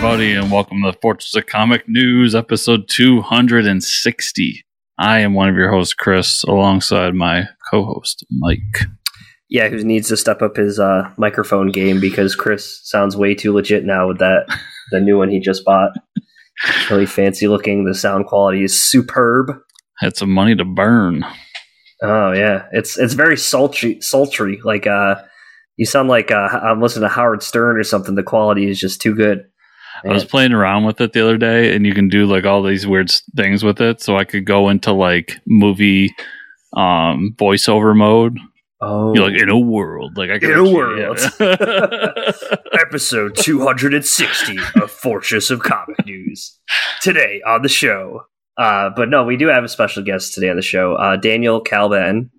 everybody, and welcome to the Fortress of Comic News, episode 260. I am one of your hosts, Chris, alongside my co-host, Mike. Yeah, who needs to step up his microphone game because Chris sounds way too legit now with the new one he just bought. Really fancy looking. The sound quality is superb. Had some money to burn. Oh yeah, it's very sultry. Like you sound like I'm listening to Howard Stern or something. The quality is just too good. I was playing around with it the other day, and you can do like all these weird things with it. So I could go into like movie voiceover mode. Oh, you're like in a world, like I can in a world. Episode 260 of Fortress of Comic News today on the show. But no, we do have a special guest today on the show. Daniel Kalban,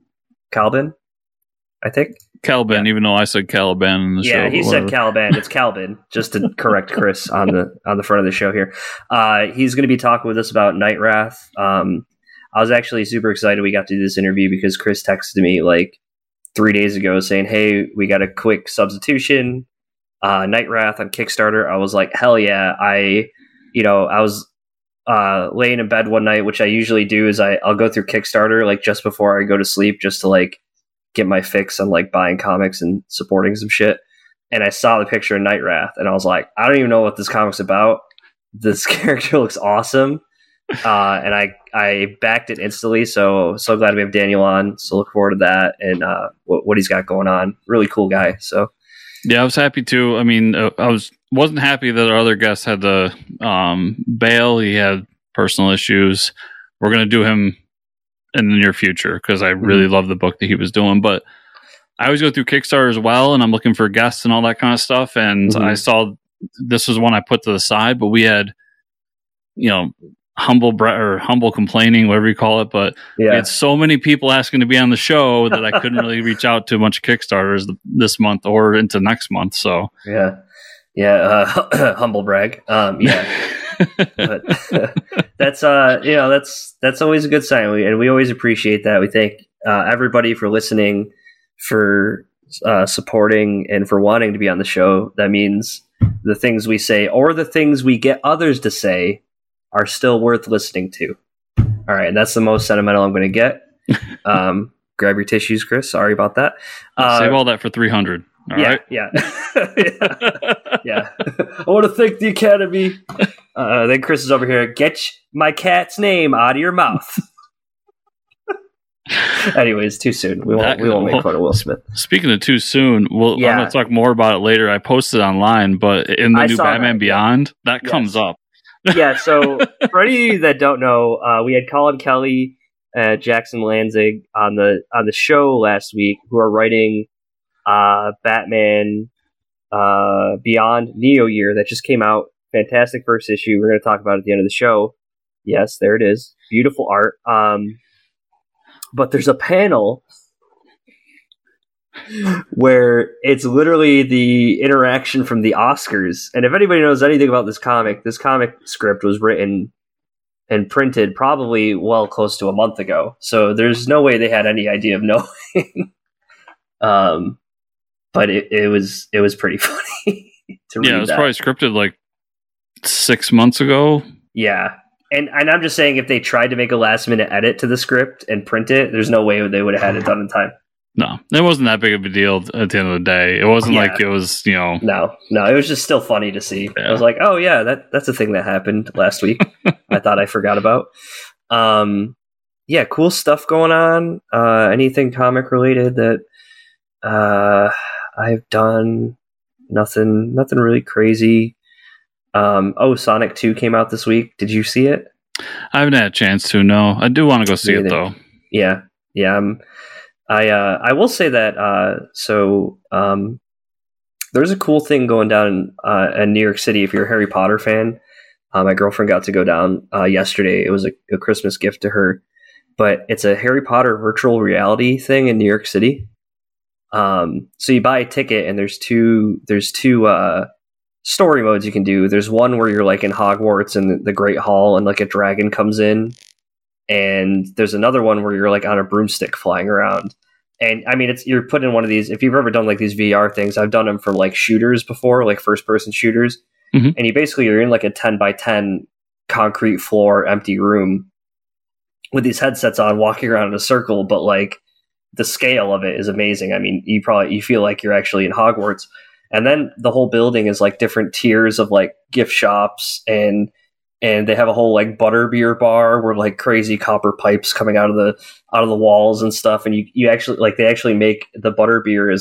I think. Kalban, even though I said Caliban in the show. Yeah, he said Caliban. It's Calvin, just to correct Chris on the front of the show here. He's going to be talking with us about Night Wrath. I was actually super excited we got to do this interview because Chris texted me like 3 days ago saying, hey, we got a quick substitution, Night Wrath on Kickstarter. I was like, hell yeah. I was laying in bed one night, which I usually do is I'll go through Kickstarter like just before I go to sleep just to like get my fix on like buying comics and supporting some shit. And I saw the picture of Night Wrath and I was like, I don't even know what this comic's about. This character looks awesome. And I backed it instantly. So glad we have Daniel on. So look forward to that and what he's got going on. Really cool guy. So yeah, I was happy too. I mean, I wasn't happy that our other guest had to bail. He had personal issues. We're going to do him in the near future because I really love the book that he was doing. But I always go through Kickstarter as well, and I'm looking for guests and all that kind of stuff. And I saw this was one I put to the side, but we had, humble complaining, whatever you call it. But we had so many people asking to be on the show that I couldn't really reach out to a bunch of Kickstarters this month or into next month. So humble brag. But that's always a good sign, and we always appreciate that. We thank everybody for listening, for supporting, and for wanting to be on the show. That means the things we say or the things we get others to say are still worth listening to. All right, and that's the most sentimental I'm going to get. Grab your tissues, Chris. Sorry about that. Save all that for 300. Right? Yeah. I want to thank the Academy. Then Chris is over here. Get my cat's name out of your mouth. Anyways, too soon. We won't make fun of Will Smith. Speaking of too soon, I'm going to talk more about it later. I posted online, but in the new Batman Beyond, that comes up. Yeah. So for any of you that don't know, we had Colin Kelly, Jackson Lanzig on the show last week, who are writing Batman Beyond Neo Year that just came out. Fantastic first issue. We're going to talk about it at the end of the show. Yes, there it is. Beautiful art. But there's a panel where it's literally the interaction from the Oscars. And if anybody knows anything about this comic script was written and printed probably well close to a month ago. So there's no way they had any idea of knowing. But it was pretty funny to read. Yeah, it was probably scripted like 6 months ago. Yeah. And I'm just saying if they tried to make a last minute edit to the script and print it, there's no way they would have had it done in time. No, it wasn't that big of a deal at the end of the day. It wasn't like it was, No, it was just still funny to see. Yeah. I was like, oh yeah, that's a thing that happened last week. I thought I forgot about. Cool stuff going on. Anything comic related that I've done? Nothing really crazy. Sonic 2 came out this week. Did you see it? I haven't had a chance to. No, I do want to go see it though. Yeah. I will say that. There's a cool thing going down in New York City. If you're a Harry Potter fan, my girlfriend got to go down yesterday. It was a Christmas gift to her, but it's a Harry Potter virtual reality thing in New York City. So you buy a ticket, and there's two story modes you can do. There's one where you're like in Hogwarts and the Great Hall, and like a dragon comes in, and there's another one where you're like on a broomstick flying around. And I mean, you're put in one of these. If you've ever done like these VR things, I've done them for like shooters before, like first person shooters. Mhm. and you're in like a 10 by 10 concrete floor, empty room with these headsets on, walking around in a circle. But like the scale of it is amazing. I mean, you feel like you're actually in Hogwarts. And then the whole building is like different tiers of like gift shops, and they have a whole like butterbeer bar where like crazy copper pipes coming out of the walls and stuff. And you actually like, they actually make the butterbeer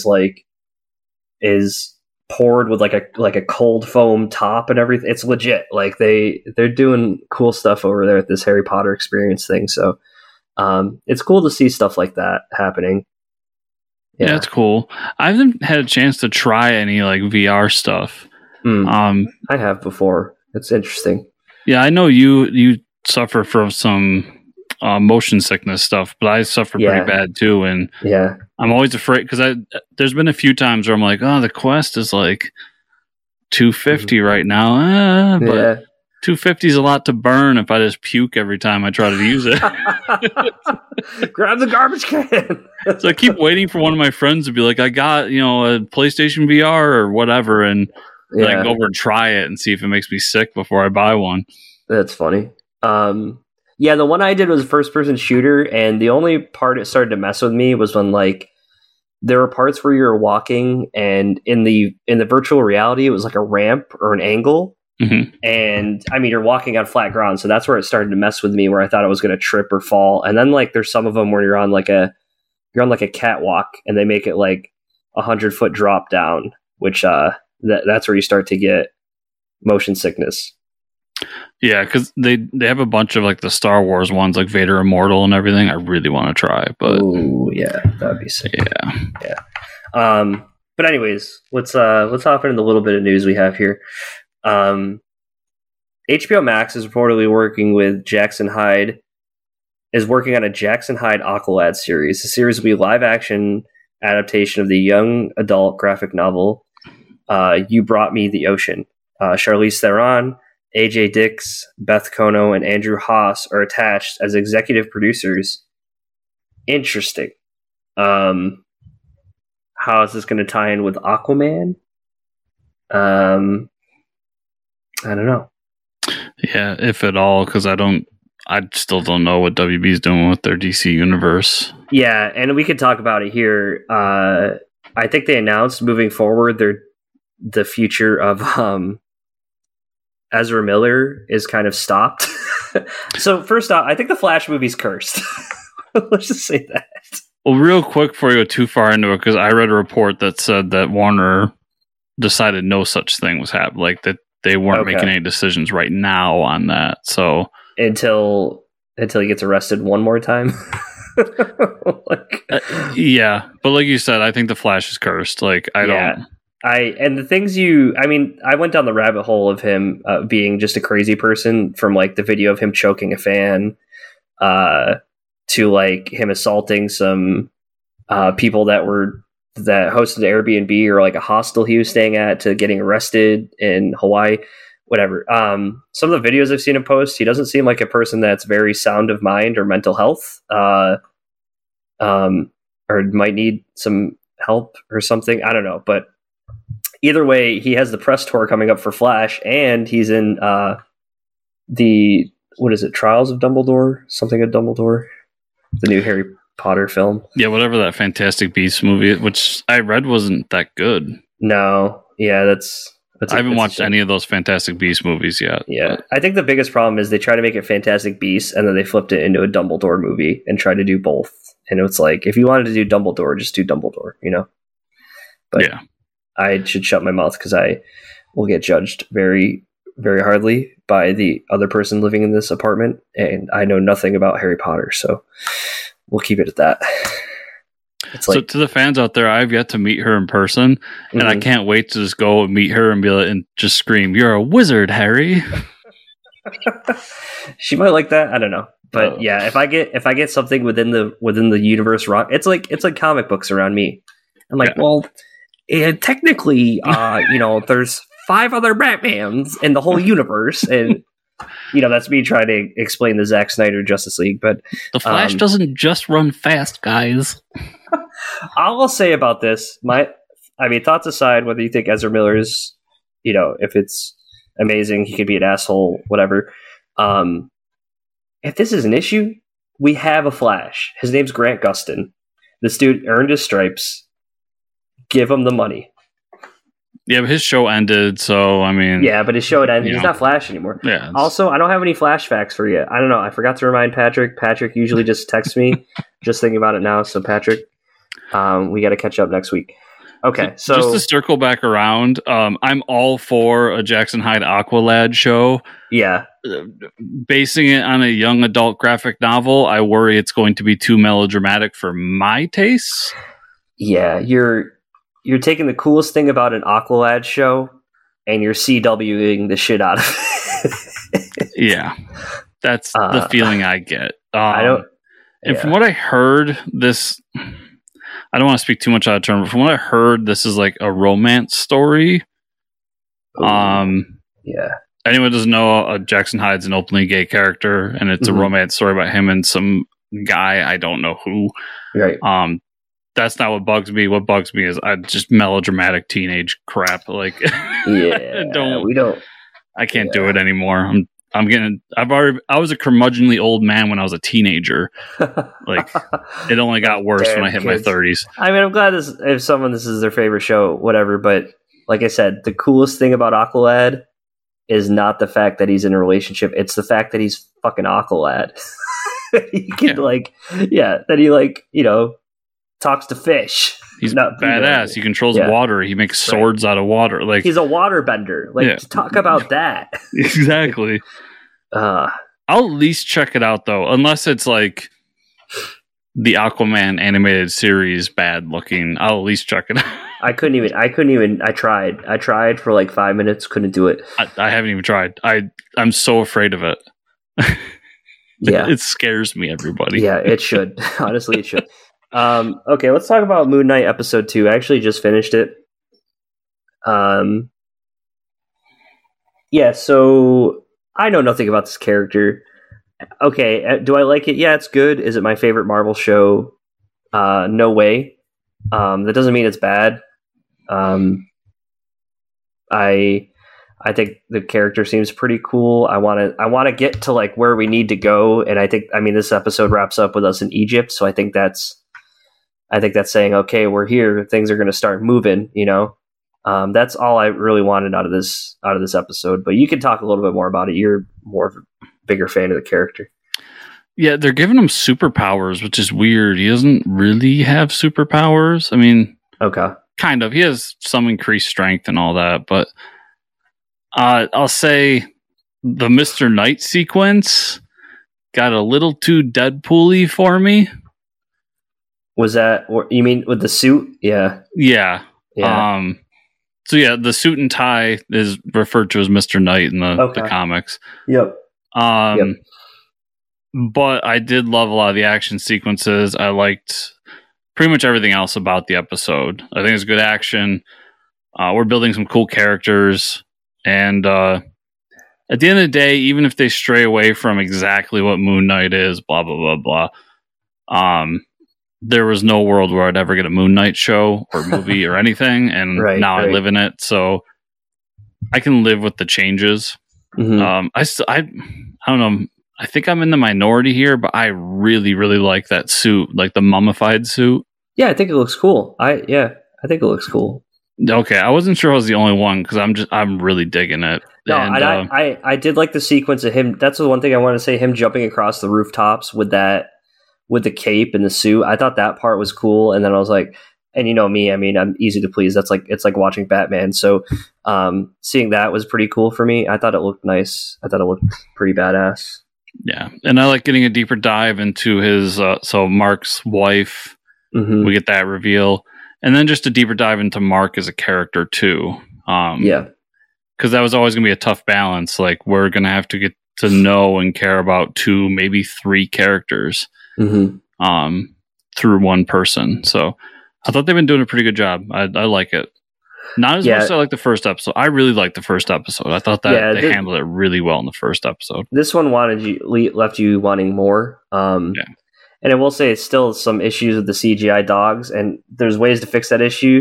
is poured with like a cold foam top and everything. It's legit. Like they're doing cool stuff over there at this Harry Potter experience thing. So it's cool to see stuff like that happening. Yeah, it's cool. I haven't had a chance to try any like VR stuff. I have before. It's interesting. Yeah, I know you suffer from some motion sickness stuff, but I suffer pretty bad too. And yeah, I'm always afraid because there's been a few times where I'm like, oh, the Quest is like $250 right now, but $250 is a lot to burn if I just puke every time I try to use it. Grab the garbage can. So I keep waiting for one of my friends to be like, I got, a PlayStation VR or whatever, and then I can go over and try it and see if it makes me sick before I buy one. That's funny. Yeah, the one I did was a first-person shooter, and the only part it started to mess with me was when like there were parts where you were walking, and in the virtual reality, it was like a ramp or an angle. Mm-hmm. And I mean, you're walking on flat ground, so that's where it started to mess with me, where I thought I was going to trip or fall. And then like there's some of them where you're on like a catwalk, and they make it like 100-foot drop down, which that's where you start to get motion sickness. Yeah, because they have a bunch of like the Star Wars ones, like Vader Immortal and everything. I really want to try, but yeah, that'd be sick. Yeah. But anyways, let's hop into the little bit of news we have here. HBO Max is reportedly working on a Jackson Hyde Aqualad series. The series will be a live-action adaptation of the young adult graphic novel You Brought Me the Ocean. Charlize Theron, AJ Dix, Beth Kono, and Andrew Haas are attached as executive producers. Interesting. How is this going to tie in with Aquaman? I don't know. Yeah, if at all, because I still don't know what WB's doing with their DC universe. Yeah, and we could talk about it here. I think they announced moving forward the future of Ezra Miller is kind of stopped. So first off, I think the Flash movie's cursed. Let's just say that. Well, real quick before you go too far into it, because I read a report that said that Warner decided no such thing was happening, like that they weren't making any decisions right now on that. So until he gets arrested one more time. Yeah, but like you said, I think the Flash is cursed. Like I don't. I went down the rabbit hole of him being just a crazy person, from like the video of him choking a fan to like him assaulting some people that hosted Airbnb or like a hostel he was staying at, to getting arrested in Hawaii, whatever. Some of the videos I've seen him post, he doesn't seem like a person that's very sound of mind or mental health, or might need some help or something. I don't know, but either way, he has the press tour coming up for Flash, and he's in Trials of Dumbledore? Something of Dumbledore? The new Harry Potter film. Yeah, whatever that Fantastic Beasts movie, which I read wasn't that good. No. Yeah, that's I haven't watched any of those Fantastic Beasts movies yet. Yeah. I think the biggest problem is they try to make it Fantastic Beasts, and then they flipped it into a Dumbledore movie and tried to do both. And it's like, if you wanted to do Dumbledore, just do Dumbledore, But yeah. I should shut my mouth because I will get judged very, very hardly by the other person living in this apartment, and I know nothing about Harry Potter, so we'll keep it at that. So to the fans out there, I've yet to meet her in person, and I can't wait to just go and meet her and be like, and just scream, "You're a wizard, Harry!" She might like that. I don't know, but yeah, if I get something within the universe, it's like comic books around me. I'm like, well. And technically, there's 5 other Batmans in the whole universe, and that's me trying to explain the Zack Snyder Justice League. But the Flash doesn't just run fast, guys. All I'll say about this, thoughts aside, whether you think Ezra Miller's, if it's amazing. He could be an asshole, whatever. If this is an issue, we have a Flash. His name's Grant Gustin. This dude earned his stripes. Give him the money. Yeah, but his show ended, so I mean... Yeah, but his show ended. He's not Flash anymore. Yeah. Also, I don't have any Flash facts for you. I don't know. I forgot to remind Patrick. Patrick usually just texts me. Just thinking about it now. So, Patrick, we got to catch up next week. Okay, so... Just to circle back around, I'm all for a Jackson Hyde Aqualad show. Yeah. Basing it on a young adult graphic novel, I worry it's going to be too melodramatic for my tastes. Yeah, you're taking the coolest thing about an Aqualad show and you're CWing the shit out of it. Yeah, that's the feeling I get. I don't. And from what I heard, this... I don't want to speak too much out of turn, but from what I heard, this is like a romance story. Yeah. Anyone doesn't know, Jackson Hyde's an openly gay character, and it's a romance story about him and some guy, I don't know who. Right. That's not what bugs me. What bugs me is just melodramatic teenage crap. Like, yeah, I can't do it anymore. I was a curmudgeonly old man when I was a teenager. Like, it only got worse when I hit my 30s. I mean, I'm glad this is their favorite show, whatever. But like I said, the coolest thing about Aqualad is not the fact that he's in a relationship. It's the fact that he's fucking Aqualad. He can that he talks to fish. He's badass. He controls water. He makes swords out of water. Like, he's a water bender. Like, talk about that. Exactly. I'll at least check it out though, unless it's like the Aquaman animated series bad looking. I'll at least check it out. I couldn't even. I tried for like 5 minutes. Couldn't do it. I haven't even tried. I'm so afraid of it. Yeah. It scares me, everybody. Yeah, it should. Honestly, it should. Okay, let's talk about Moon Knight episode 2. I actually just finished it. Yeah, so I know nothing about this character. Okay, do I like it? Yeah, it's good. Is it my favorite Marvel show? No way. That doesn't mean it's bad. I think the character seems pretty cool. I want to get to like where we need to go, and I mean this episode wraps up with us in Egypt, so I think that's saying, okay, we're here. Things are going to start moving. That's all I really wanted out of this episode. But you can talk a little bit more about it. You're more of a bigger fan of the character. Yeah, they're giving him superpowers, which is weird. He doesn't really have superpowers. I mean, okay, kind of. He has some increased strength and all that, but I'll say the Mr. Knight sequence got a little too Deadpool-y for me. Was that, you mean with the suit? Yeah. Yeah. So yeah, the suit and tie is referred to as Mr. Knight in the comics. Yep. But I did love a lot of the action sequences. I liked pretty much everything else about the episode. I think it's good action. We're building some cool characters. And at the end of the day, even if they stray away from exactly what Moon Knight is, blah, blah, blah, blah, there was no world where I'd ever get a Moon Knight show or movie or anything. And now I live in it. So I can live with the changes. Mm-hmm. I don't know. I think I'm in the minority here, but I really, really like that suit, like the mummified suit. Yeah, I think it looks cool. I think it looks cool. Okay, I wasn't sure I was the only one because I'm really digging it. No, and I did like the sequence of him. That's the one thing I want to say. Him jumping across the rooftops with the cape and the suit. I thought that part was cool. And then I was like, and you know me, I mean, I'm easy to please. It's like watching Batman. So seeing that was pretty cool for me. I thought it looked nice. I thought it looked pretty badass. Yeah, and I like getting a deeper dive into his. So Mark's wife. Mm-hmm. We get that reveal. And then just a deeper dive into Mark as a character too. Because that was always going to be a tough balance. Like, we're going to have to get to know and care about 2, maybe 3 characters through one person. So I thought they've been doing a pretty good job. I like it. Not as much as I like the first episode. I really liked the first episode. I thought that they handled it really well in the first episode. This one left you wanting more. And I will say it's still some issues with the CGI dogs, and there's ways to fix that issue.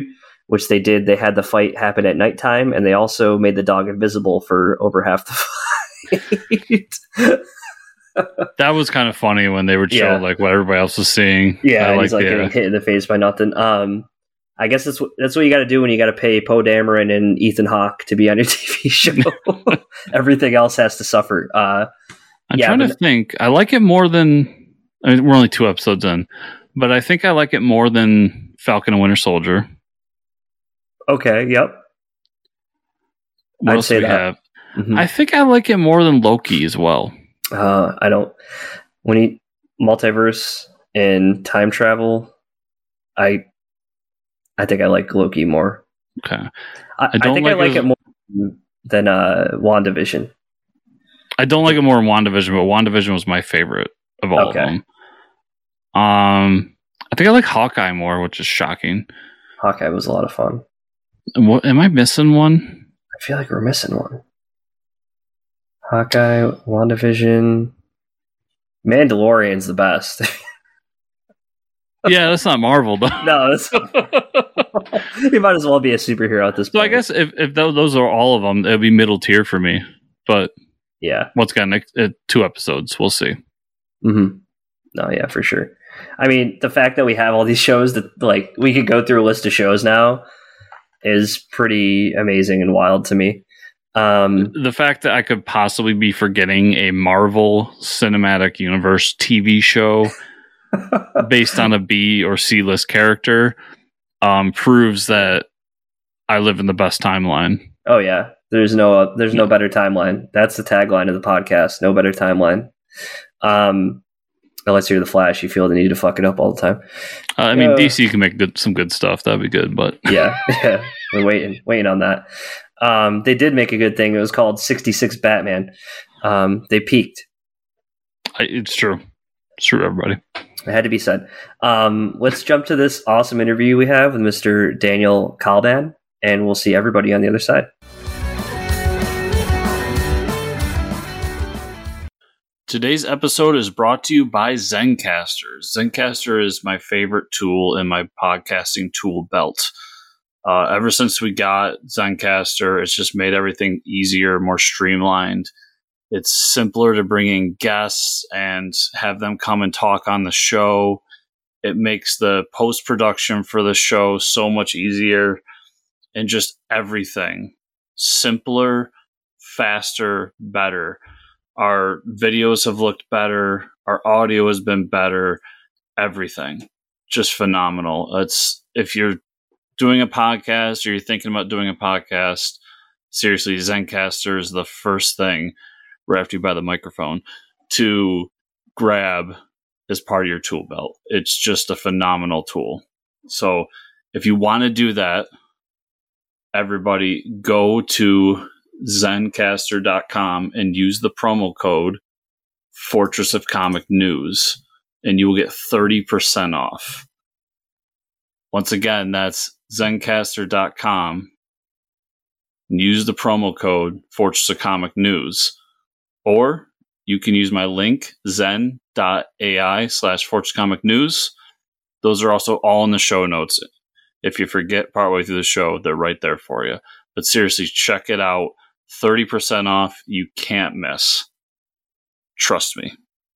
which they did. They had the fight happen at nighttime, and they also made the dog invisible for over half the fight. That was kind of funny when they would show like what everybody else was seeing. Yeah, he's like getting hit in the face by nothing. I guess that's what you got to do when you got to pay Poe Dameron and Ethan Hawke to be on your TV show. Everything else has to suffer. I'm trying to think. I like it more than. I mean, we're only 2 episodes in, but I think I like it more than Falcon and Winter Soldier. Okay. Yep. What else do we have? Mm-hmm. I think I like it more than Loki as well. I don't. When he multiverse and time travel, I think I like Loki more. Okay. I think I like it more than WandaVision. I don't like it more than WandaVision, but WandaVision was my favorite of all of them. I think I like Hawkeye more, which is shocking. Hawkeye was a lot of fun. What am I missing one? I feel like we're missing one. Hawkeye, WandaVision, Mandalorian's the best. Yeah, that's not Marvel, though. No, that's he might as well be a superhero at this point. So I guess if those are all of them, it'd be middle tier for me. But yeah, once again, 2 episodes, we'll see. Mm-hmm. No, yeah, for sure. I mean, the fact that we have all these shows that like we could go through a list of shows now is pretty amazing and wild to me. The fact that I could possibly be forgetting a Marvel Cinematic Universe TV show based on a B or C list character proves that I live in the best timeline. Oh yeah, there's no better timeline. That's the tagline of the podcast. No better timeline. Unless you're the Flash, you feel the need to fuck it up all the time. I mean, DC can make some good stuff. That'd be good, but yeah, we're waiting on that. They did make a good thing. It was called 66 Batman. They peaked. It's true. It's true, everybody. It had to be said. Let's jump to this awesome interview we have with Mr. Daniel Kalban, and we'll see everybody on the other side. Today's episode is brought to you by Zencastr. Zencastr is my favorite tool in my podcasting tool belt. Ever since we got Zencastr, it's just made everything easier, more streamlined. It's simpler to bring in guests and have them come and talk on the show. It makes the post-production for the show so much easier, and just everything simpler, faster, better. Our videos have looked better. Our audio has been better. Everything. Just phenomenal. If you're doing a podcast or you're thinking about doing a podcast, seriously, Zencastr is the first thing right after you buy the microphone to grab as part of your tool belt. It's just a phenomenal tool. So if you want to do that, everybody go to Zencastr.com and use the promo code Fortress of Comic News, and you will get 30% off. Once again, that's Zencastr.com. And use the promo code Fortress of Comic News. Or you can use my link, zen.ai/Fortress Comic News. Those are also all in the show notes. If you forget partway through the show, they're right there for you. But seriously, check it out. 30% off. You can't miss. Trust me.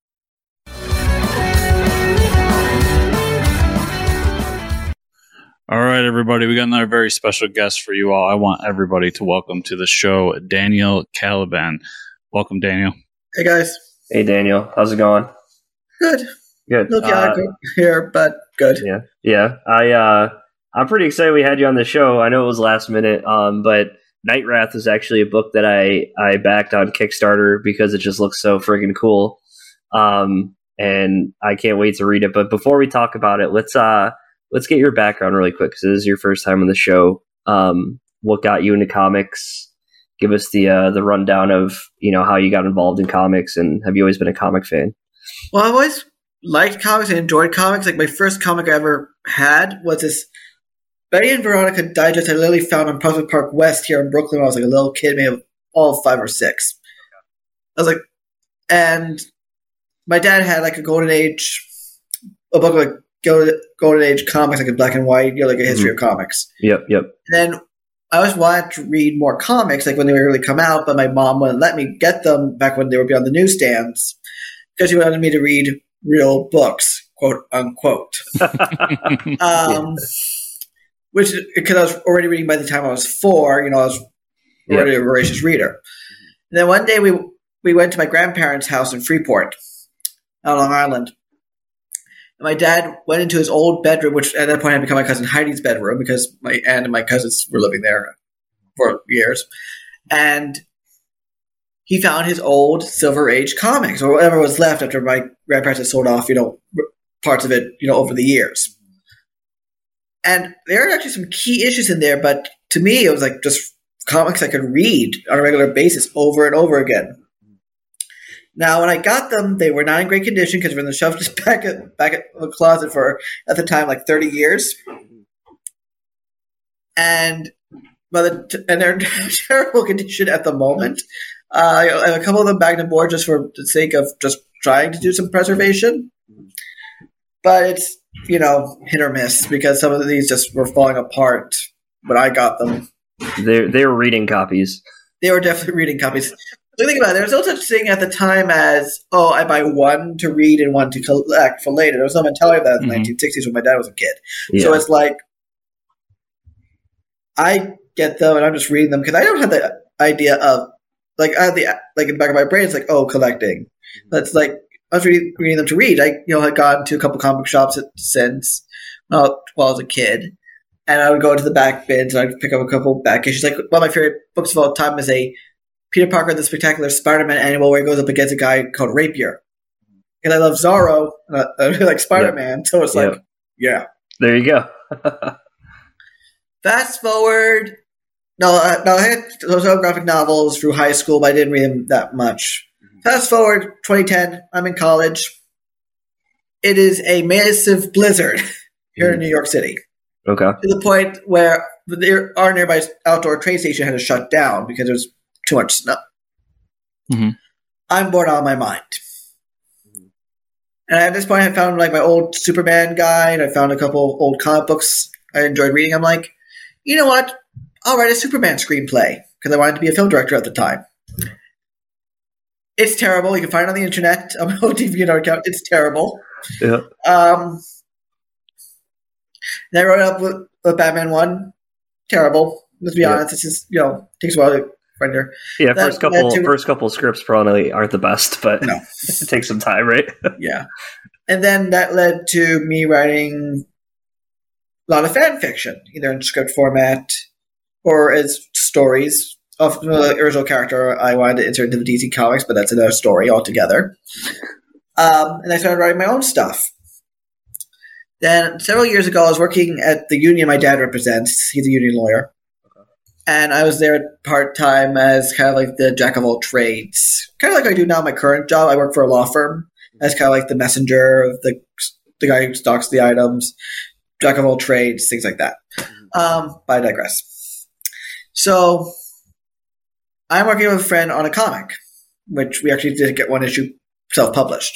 All right, everybody. We got another very special guest for you all. I want everybody to welcome to the show Daniel Kalban. Welcome, Daniel. Hey, guys. Hey, Daniel. How's it going? Good. Good. Look, good here, but good. Yeah. I'm pretty excited we had you on the show. I know it was last minute, but Night Wrath is actually a book that I backed on Kickstarter because it just looks so friggin' cool. And I can't wait to read it. But before we talk about it, let's get your background really quick, because this is your first time on the show. What got you into comics? Give us the rundown of how you got involved in comics, and have you always been a comic fan? Well, I've always liked comics and enjoyed comics. Like, my first comic I ever had was this Betty and Veronica Digest I literally found on Prospect Park West here in Brooklyn when I was like a little kid, maybe all 5 or 6. I was like, and my dad had like a Golden Age, a book of like golden age comics, like in black and white, like a history of comics. Yep. And then I always wanted to read more comics, like when they would really come out, but my mom wouldn't let me get them back when they would be on the newsstands because she wanted me to read real books, quote unquote. Which, because I was already reading by the time I was 4, I was already a voracious reader. And then one day we went to my grandparents' house in Freeport, on Long Island. And my dad went into his old bedroom, which at that point had become my cousin Heidi's bedroom because my aunt and my cousins were living there for years. And he found his old Silver Age comics, or whatever was left after my grandparents had sold off, parts of it, over the years. And there are actually some key issues in there, but to me, it was like just comics I could read on a regular basis over and over again. Now, when I got them, they were not in great condition because they were shelved just back at the closet for, at the time, like 30 years. And they're in terrible condition at the moment. I have a couple of them bagged and board just for the sake of just trying to do some preservation. But it's, hit or miss because some of these just were falling apart when I got them. They were reading copies. They were definitely reading copies. So think about it. There was no such thing at the time as, I buy one to read and one to collect for later. There was no mentality of that in the 1960s when my dad was a kid. Yeah. So it's like, I get them and I'm just reading them because I don't have the idea of, I have in the back of my brain, it's like, collecting. That's like, I was reading them to read. I, had gone to a couple comic shops since while I was a kid. And I would go into the back bins and I'd pick up a couple back issues. Like, one of my favorite books of all time is a Peter Parker, the Spectacular Spider-Man annual where he goes up against a guy called Rapier. And I love Zorro. I really like Spider-Man. Yep. So it's like, yeah. There you go. Fast forward. No, I had those graphic novels through high school, but I didn't read them that much. Fast forward, 2010, I'm in college. It is a massive blizzard here in New York City. Okay. To the point where our nearby outdoor train station had to shut down because there was too much snow. Mm-hmm. I'm bored out of my mind. And at this point, I found my old Superman guide. I found a couple old comic books I enjoyed reading. I'm like, you know what? I'll write a Superman screenplay because I wanted to be a film director at the time. It's terrible. You can find it on the internet. On my old DeviantArt account. It's terrible. Yeah. And I wrote it up with Batman 1. Terrible. Let's be honest. This is, takes a while to render. Yeah, first couple scripts probably aren't the best, but no. It takes some time, right? Yeah. And then that led to me writing a lot of fan fiction, either in script format or as stories. Of the original character I wanted to insert into the DC Comics, but that's another story altogether. And I started writing my own stuff. Then several years ago, I was working at the union my dad represents. He's a union lawyer. And I was there part-time as kind of like the jack of all trades. Kind of like I do now in my current job. I work for a law firm as kind of like the messenger, the guy who stocks the items, jack of all trades, things like that. But I digress. So I'm working with a friend on a comic, which we actually did get one issue self-published.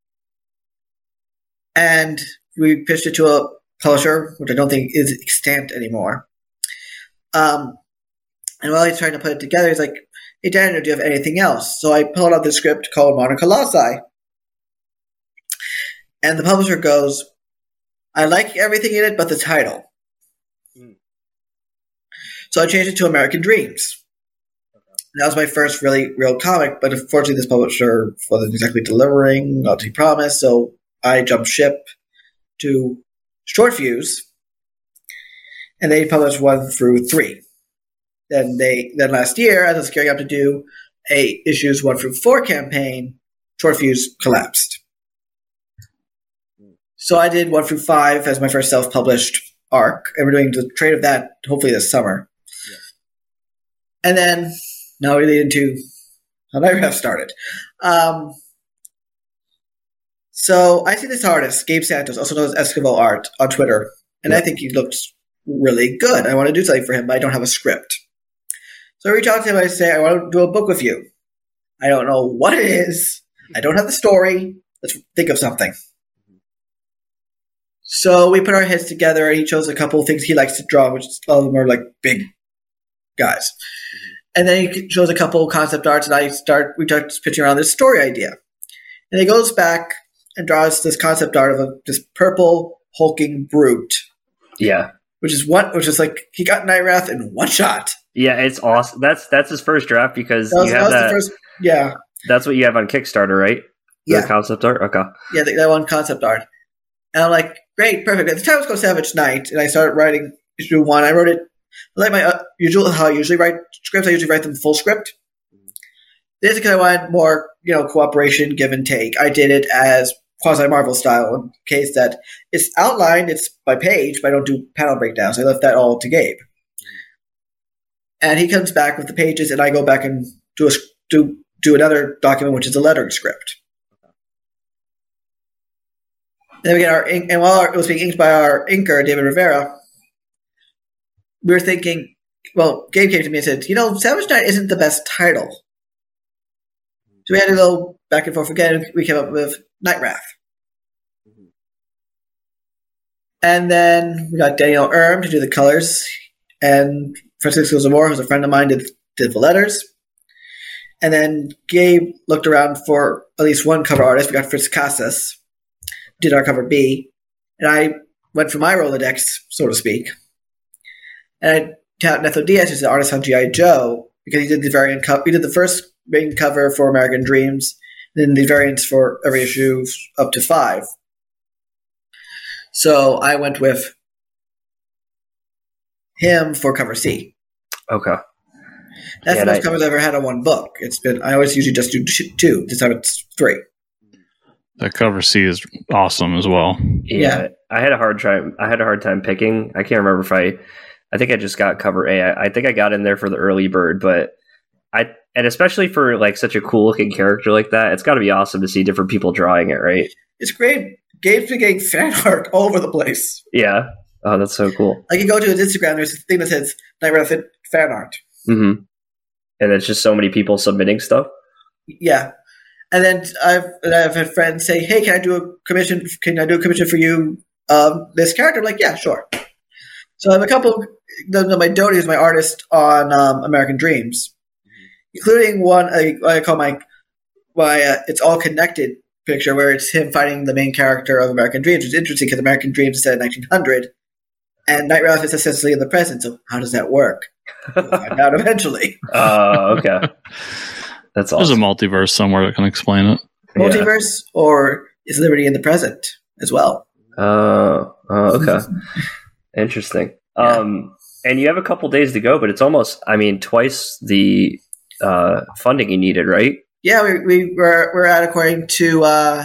And we pitched it to a publisher, which I don't think is extant anymore. And while he's trying to put it together, he's like, hey, Daniel, do you have anything else? So I pulled out the script called Modern Colossi. And the publisher goes, I like everything in it but the title. So I changed it to American Dreams. That was my first really real comic, but unfortunately this publisher wasn't exactly delivering, not to be promised, so I jumped ship to Short Fuse, and they published 1 through 3. Then last year, as I was gearing up to do a issues 1 through 4 campaign, Short Fuse collapsed. So I did 1 through 5 as my first self-published arc, and we're doing the trade of that hopefully this summer. Yeah. And then now we lead into how Nightwrath started. So I see this artist, Gabe Santos, also known as Esquivel Art, on Twitter, and I think he looks really good. I want to do something for him, but I don't have a script. So I reach out to him and I say, I want to do a book with you. I don't know what it is. I don't have the story. Let's think of something. So we put our heads together, and he chose a couple of things he likes to draw, which all of them are like big guys. And then he chose a couple of concept arts, and we start pitching around this story idea. And he goes back and draws this concept art of this purple hulking brute. Yeah. Which is like he got Night-Wrath in one shot. Yeah, it's awesome. That's his first draft because that was the first. Yeah. That's what you have on Kickstarter, right? Yeah. The concept art? Okay. Yeah, that one concept art. And I'm like, great, perfect. At the time it was called Savage Knight, and I started writing issue 1. I wrote it like my how I usually write scripts. I usually write them full script. This is because I wanted more, cooperation, give and take. I did it as quasi-Marvel style, in case that it's outlined, it's by page, but I don't do panel breakdowns. I left that all to Gabe. And he comes back with the pages, and I go back and do another document, which is a lettering script. Then we get our ink, and while it was being inked by our inker, David Rivera, we were thinking, well, Gabe came to me and said, Savage Knight isn't the best title. So we had to go back and forth again, and we came up with Night-Wrath. And then we got Daniel Erm to do the colors, and Francisco Zamora, who's a friend of mine, did the letters. And then Gabe looked around for at least one cover artist. We got Fritz Casas, did our cover B, and I went for my Rolodex, so to speak. And I tapped Netho Diaz, who's the artist on G.I. Joe, because he did the variant cover. He did the first main cover for American Dreams, then the variants for every issue up to 5. So I went with him for cover C. Okay. That's the most covers I've ever had on one book. I always usually just do 2. This time it's 3. That cover C is awesome as well. Yeah. I had a hard time picking. I can't remember if I think I just got cover A. I think I got in there for the early bird, but and especially for like such a cool looking character like that, it's got to be awesome to see different people drawing it, right? It's great. Gabe's been getting fan art all over the place. Yeah. Oh, that's so cool. Like you go to his Instagram, there's a thing that says Night-Wrath fan art. Mm-hmm. And it's just so many people submitting stuff. Yeah. And then I've had friends say, "Hey, can I do a commission? Can I do a commission for you? This character?" I'm like, "Yeah, sure." So I have a couple. My Doty is my artist on American Dreams, including one I call my "It's All Connected" picture, where it's him fighting the main character of American Dreams. It's interesting because American Dreams is set in 1900, and Night-Wrath is essentially in the present. So how does that work? We'll find out eventually. Oh, okay. That's awesome. There's a multiverse somewhere that can explain it. Multiverse, or is Liberty in the present as well? Oh, okay. Interesting. Yeah. And you have a couple days to go, but it's almost, twice the funding you needed, right? Yeah, we're at, according to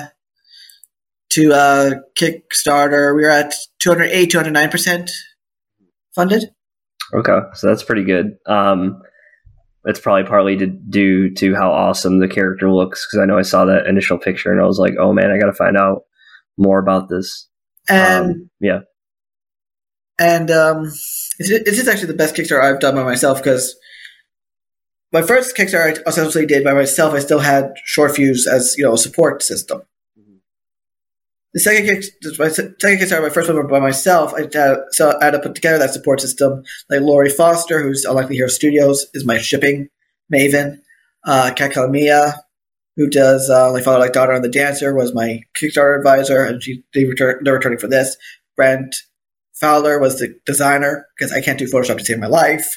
Kickstarter, we're at 209% funded. Okay, so that's pretty good. It's probably partly due to how awesome the character looks, because I know I saw that initial picture and I was like, oh man, I got to find out more about this. And yeah. And it's actually the best Kickstarter I've done by myself, because my first Kickstarter I essentially did by myself. I still had Short Fuse as a support system. The second Kickstarter, my first one by myself, I had to put together that support system. Like Lori Foster, who's Unlikely Hero Studios, is my shipping maven. Kat Kalamia, who does Like Father Like Daughter and The Dancer, was my Kickstarter advisor, and they're returning for this. Brent Fowler was the designer, because I can't do Photoshop to save my life.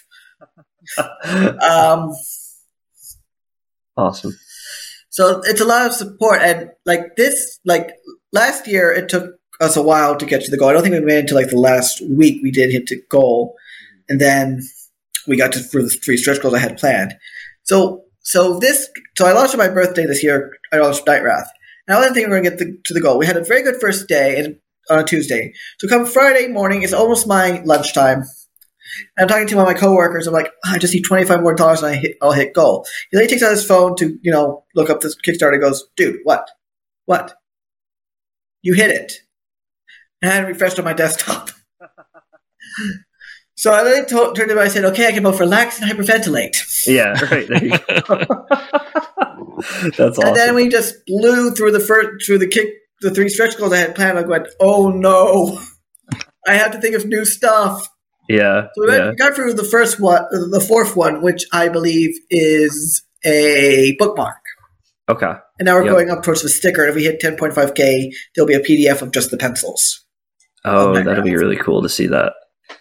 Awesome. So it's a lot of support, and last year it took us a while to get to the goal. I don't think we made it until the last week we did hit the goal, and then we got for the 3 stretch goals I had planned. So I launched on my birthday this year. I launched Night-Wrath, and I didn't think we were going to get to the goal. We had a very good first day on a Tuesday. So come Friday morning, it's almost my lunchtime. I'm talking to one of my coworkers. I'm like, I just need $25 more and I'll hit goal. He then takes out his phone to look up this Kickstarter. And goes, dude, what? You hit it. And I had it refreshed on my desktop. So I then turned to him and I said, okay, I can both relax and hyperventilate. Yeah, right. There you go. That's awesome. And then we just blew through the the 3 stretch goals I had planned, I went, oh no, I have to think of new stuff. Yeah. So we got through the first one, the 4th one, which I believe is a bookmark. Okay. And now we're going up towards the sticker. If we hit 10.5K, there'll be a PDF of just the pencils. Oh, that'll be really cool to see that.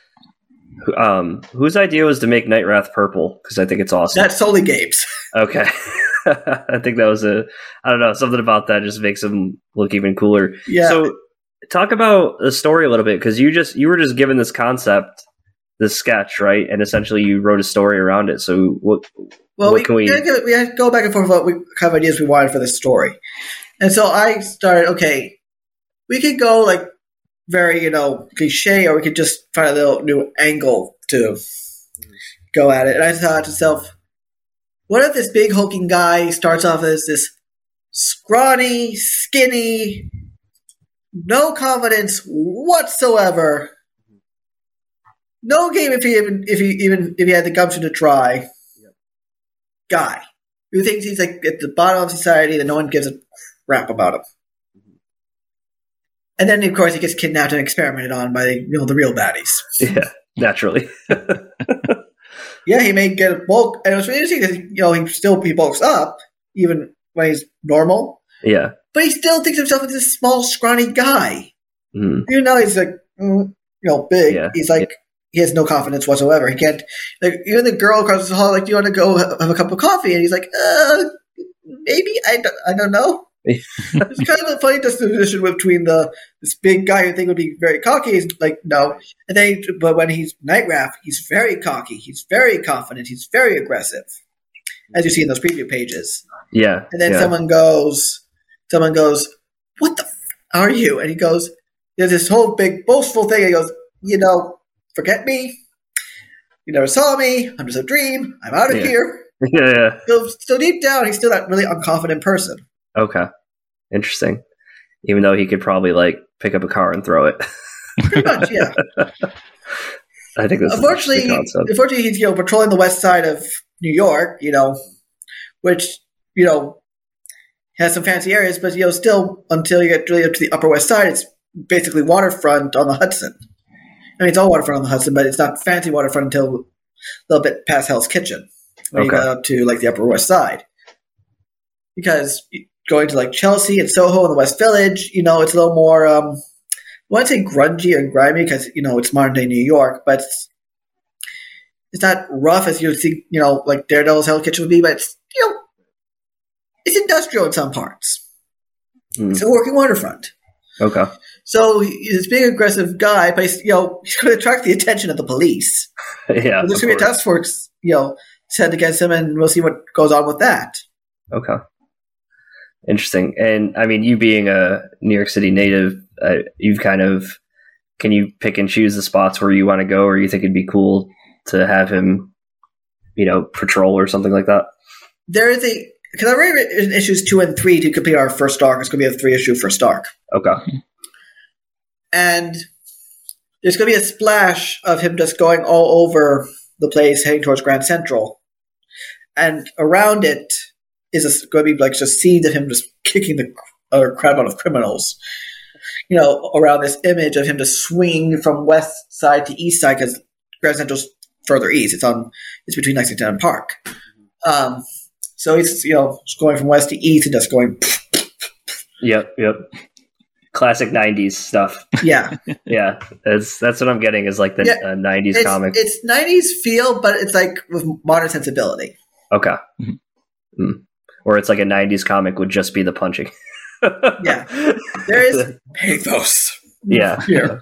Whose idea was to make Night Wrath purple? Because I think it's awesome. That's solely Gabe's. Okay. I think that was I don't know, something about that just makes him look even cooler. Yeah. So talk about the story a little bit, because you were just given this concept, this sketch, right? And essentially you wrote a story around it. So we had to go back and forth about what kind of ideas we wanted for this story. And so I started, okay, we could go like very, cliche, or we could just find a little new angle to go at it. And I thought to myself, what if this big hulking guy starts off as this scrawny, skinny, no confidence whatsoever, no game if he had the gumption to try, guy who thinks he's like at the bottom of society, that no one gives a crap about him. And then, of course, he gets kidnapped and experimented on by the real baddies. Yeah, naturally. Yeah, he may get a bulk, and it was really interesting because he bulks up even when he's normal. Yeah, but he still thinks of himself as this small, scrawny guy. Mm. Even though he's like big, Yeah. He's like he has no confidence whatsoever. He can't even the girl across the hall, like, do you want to go have a cup of coffee? And he's like, maybe I don't know. It's kind of a funny juxtaposition between this big guy who think would be very cocky. He's like, no, and then but when he's Night Wrath, he's very cocky. He's very confident. He's very aggressive, as you see in those preview pages. Yeah, and then someone goes, "What the are you?" And he goes, "There's this whole big boastful thing." And he goes, "Forget me. You never saw me. I'm just a dream. I'm out of here." Yeah. So deep down, he's still that really unconfident person. Okay. Interesting. Even though he could probably pick up a car and throw it. Pretty much, yeah. I think that's unfortunately, he's patrolling the west side of New York, which has some fancy areas, but still until you get really up to the Upper West Side, it's basically waterfront on the Hudson. I mean, it's all waterfront on the Hudson, but it's not fancy waterfront until a little bit past Hell's Kitchen when you get up to the Upper West Side, because going to Chelsea and Soho and the West Village, it's a little more, I wouldn't say grungy and grimy because, it's modern day New York, but it's not rough as you would see, like Daredevil's Hell's Kitchen would be, but it's, it's industrial in some parts. It's a working waterfront. Okay. So he's this big aggressive guy, but he's going to attract the attention of the police. Yeah. There's going to be a task force, sent against him, and we'll see what goes on with that. Okay. Interesting. And I mean, you being a New York City native, can you pick and choose the spots where you want to go, or you think it'd be cool to have him, patrol or something like that? There is because I've already written issues 2 and 3 to complete our first arc. It's going to be a 3-issue first arc. Okay. And there's going to be a splash of him just going all over the place, heading towards Grand Central. And around it is going to be just scenes of him just kicking the crowd out of criminals. Around this image of him just swinging from west side to east side, because Grand Central's further east. It's between Lexington and Park. So he's just going from west to east and just going. Yep. Classic 90s stuff. Yeah. Yeah. That's what I'm getting is the 90s comic. It's 90s feel, but it's with modern sensibility. Okay. Mm-hmm. Or it's a 90s comic would just be the punching. Yeah. There is pathos. Yeah. Here.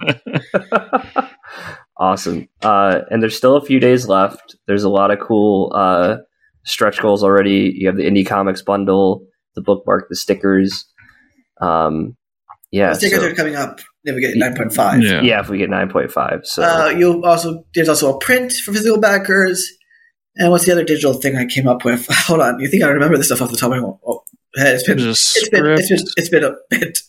Awesome. And there's still a few days left. There's a lot of cool stretch goals already. You have the Indie Comics bundle, the bookmark, the stickers. The stickers are coming up if we get 9.5. Yeah, if we get 9.5. So there's also a print for physical backers. And what's the other digital thing I came up with? Hold on, you think I remember this stuff off the top of my head? It's been a bit.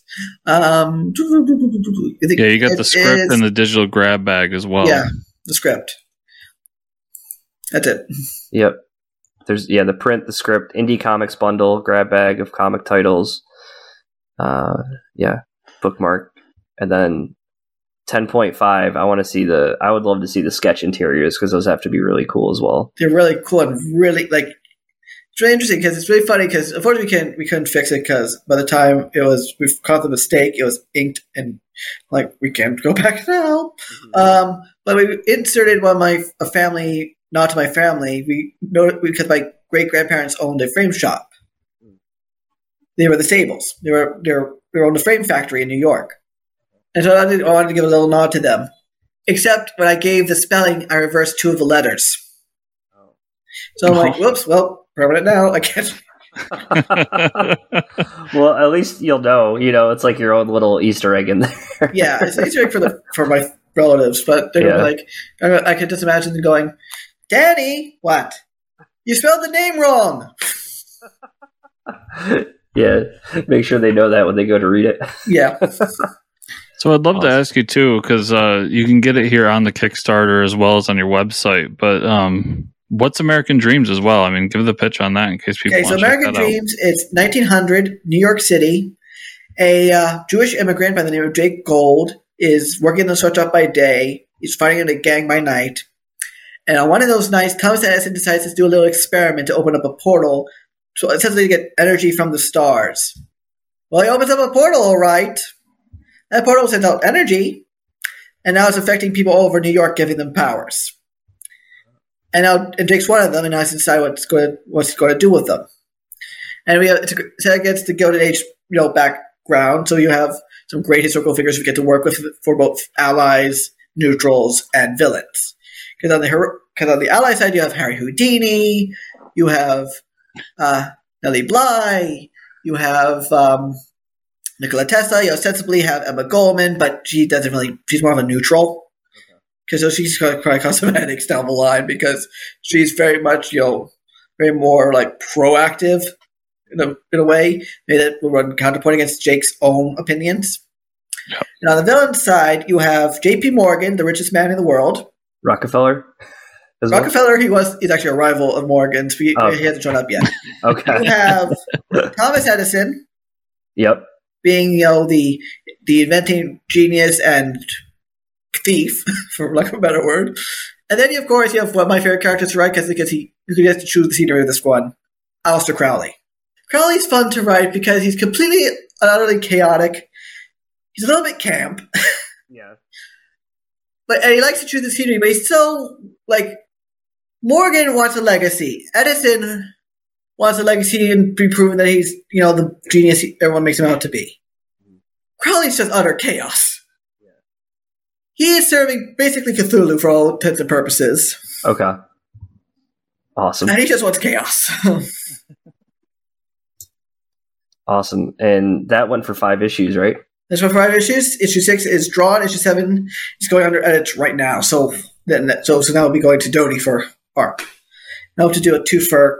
You got the script and the digital grab bag as well. Yeah, the script. That's it. Yep. There's the print, the script, Indie Comics bundle, grab bag of comic titles. bookmark. And then 10.5, I would love to see the sketch interiors because those have to be really cool as well. They're really cool and really it's really interesting because it's really funny because unfortunately we couldn't fix it because by the time we caught the mistake, it was inked and we can't go back now. Mm-hmm. But we inserted a family, not to my family. We know because my great grandparents owned a frame shop. They were the Stables. They were owned a frame factory in New York, and so I wanted to give a little nod to them. Except when I gave the spelling, I reversed 2 of the letters. So I'm like, whoops, well, permanent now. I can't. Well, at least you'll know. It's like your own little Easter egg in there. Yeah, it's an Easter egg for my relatives, but they're I could just imagine them going, Danny, what? You spelled the name wrong. Yeah, make sure they know that when they go to read it. Yeah. So I'd love to ask you too, because you can get it here on the Kickstarter as well as on your website. But what's American Dreams as well? I mean, give the pitch on that in case people. Okay, so American Dreams, it's 1900, New York City. A Jewish immigrant by the name of Jake Gold is working in the sweatshop by day. He's fighting in a gang by night. And on one of those nights, Thomas Edison decides to do a little experiment to open up a portal, so essentially to get energy from the stars. Well, he opens up a portal, all right. That portal sends out energy, and now it's affecting people all over New York, giving them powers. And now it takes one of them, and now he's decided what he's going to do with them. And it gets the Gilded Age, background. So you have some great historical figures we get to work with for both allies, neutrals, and villains. Because on the ally side, you have Harry Houdini, you have Nellie Bly, you have Nikola Tesla. You ostensibly have Emma Goldman, but she's more of a neutral. Because she's going to cause some headaches down the line because she's very much, very more proactive in a way. Maybe that will run counterpoint against Jake's own opinions. Yep. And on the villain side, you have J.P. Morgan, the richest man in the world. Rockefeller? Rockefeller, he's actually a rival of Morgan's. He hasn't shown up yet. Okay. You have Thomas Edison. Yep. Being, the inventing genius and thief, for lack of a better word. And then, of course, you have one of my favorite characters to write because he gets to choose the scenery of this one, Aleister Crowley. Crowley's fun to write because he's completely and utterly chaotic. He's a little bit camp. Yeah. And he likes to choose the scenery, but he's so, Morgan wants a legacy. Edison wants a legacy and be proven that he's, the genius everyone makes him out to be. Crowley's just utter chaos. Yeah. He is serving basically Cthulhu for all intents and purposes. Okay. Awesome. And he just wants chaos. Awesome. And that went for 5 issues, right? That's for 5 issues. Issue 6 is drawn. Issue 7 is going under edits right now. So now we'll be going to Dodie for art. Now to do a two-fer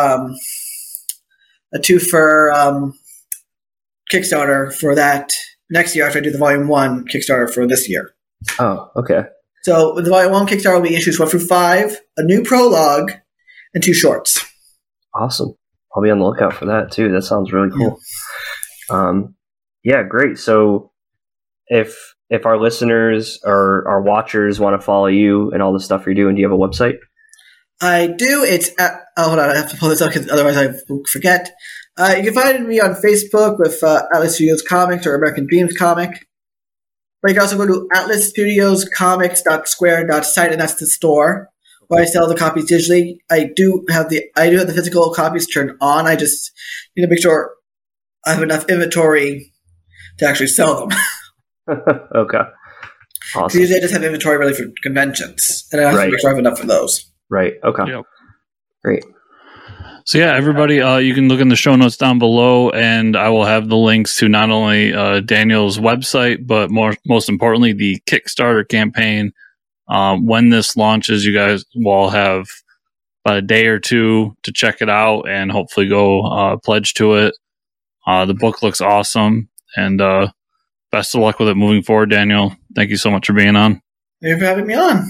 Kickstarter for that next year after I do the Volume 1 Kickstarter for this year. Oh, okay. So the Volume 1 Kickstarter will be issues 1 through 5, a new prologue, and 2 shorts. Awesome. I'll be on the lookout for that too. That sounds really cool. Yeah, great. So if our listeners or our watchers want to follow you and all the stuff you're doing, do you have a website? I do. It's hold on. I have to pull this up because otherwise I will forget. You can find me on Facebook with Atlas Studios Comics or American Dreams Comic. But you can also go to atlasstudioscomics.square.site, and that's the store where I sell the copies digitally. I do have the physical copies turned on. I just need to make sure I have enough inventory to actually sell them. Okay. Awesome. Usually I just have inventory ready for conventions, and I have to make sure I have enough for those. Right. Okay. Yep. Great. So yeah, everybody, you can look in the show notes down below, and I will have the links to not only Daniel's website, but most importantly, the Kickstarter campaign. When this launches, you guys will all have about a day or two to check it out and hopefully go pledge to it. The book looks awesome, and best of luck with it moving forward, Daniel. Thank you so much for being on. Thank you for having me on.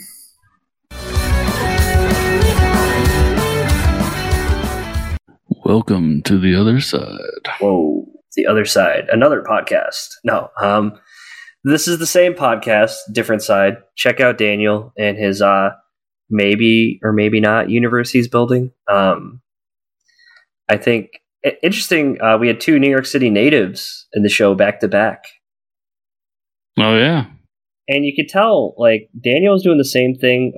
Welcome to the other side. Whoa. The Other Side, another podcast. No, this is the same podcast, different side. Check out Daniel and his maybe or maybe not universe he's building. I think interesting. We had 2 New York City natives in the show back to back. Oh yeah, and you could tell like Daniel was doing the same thing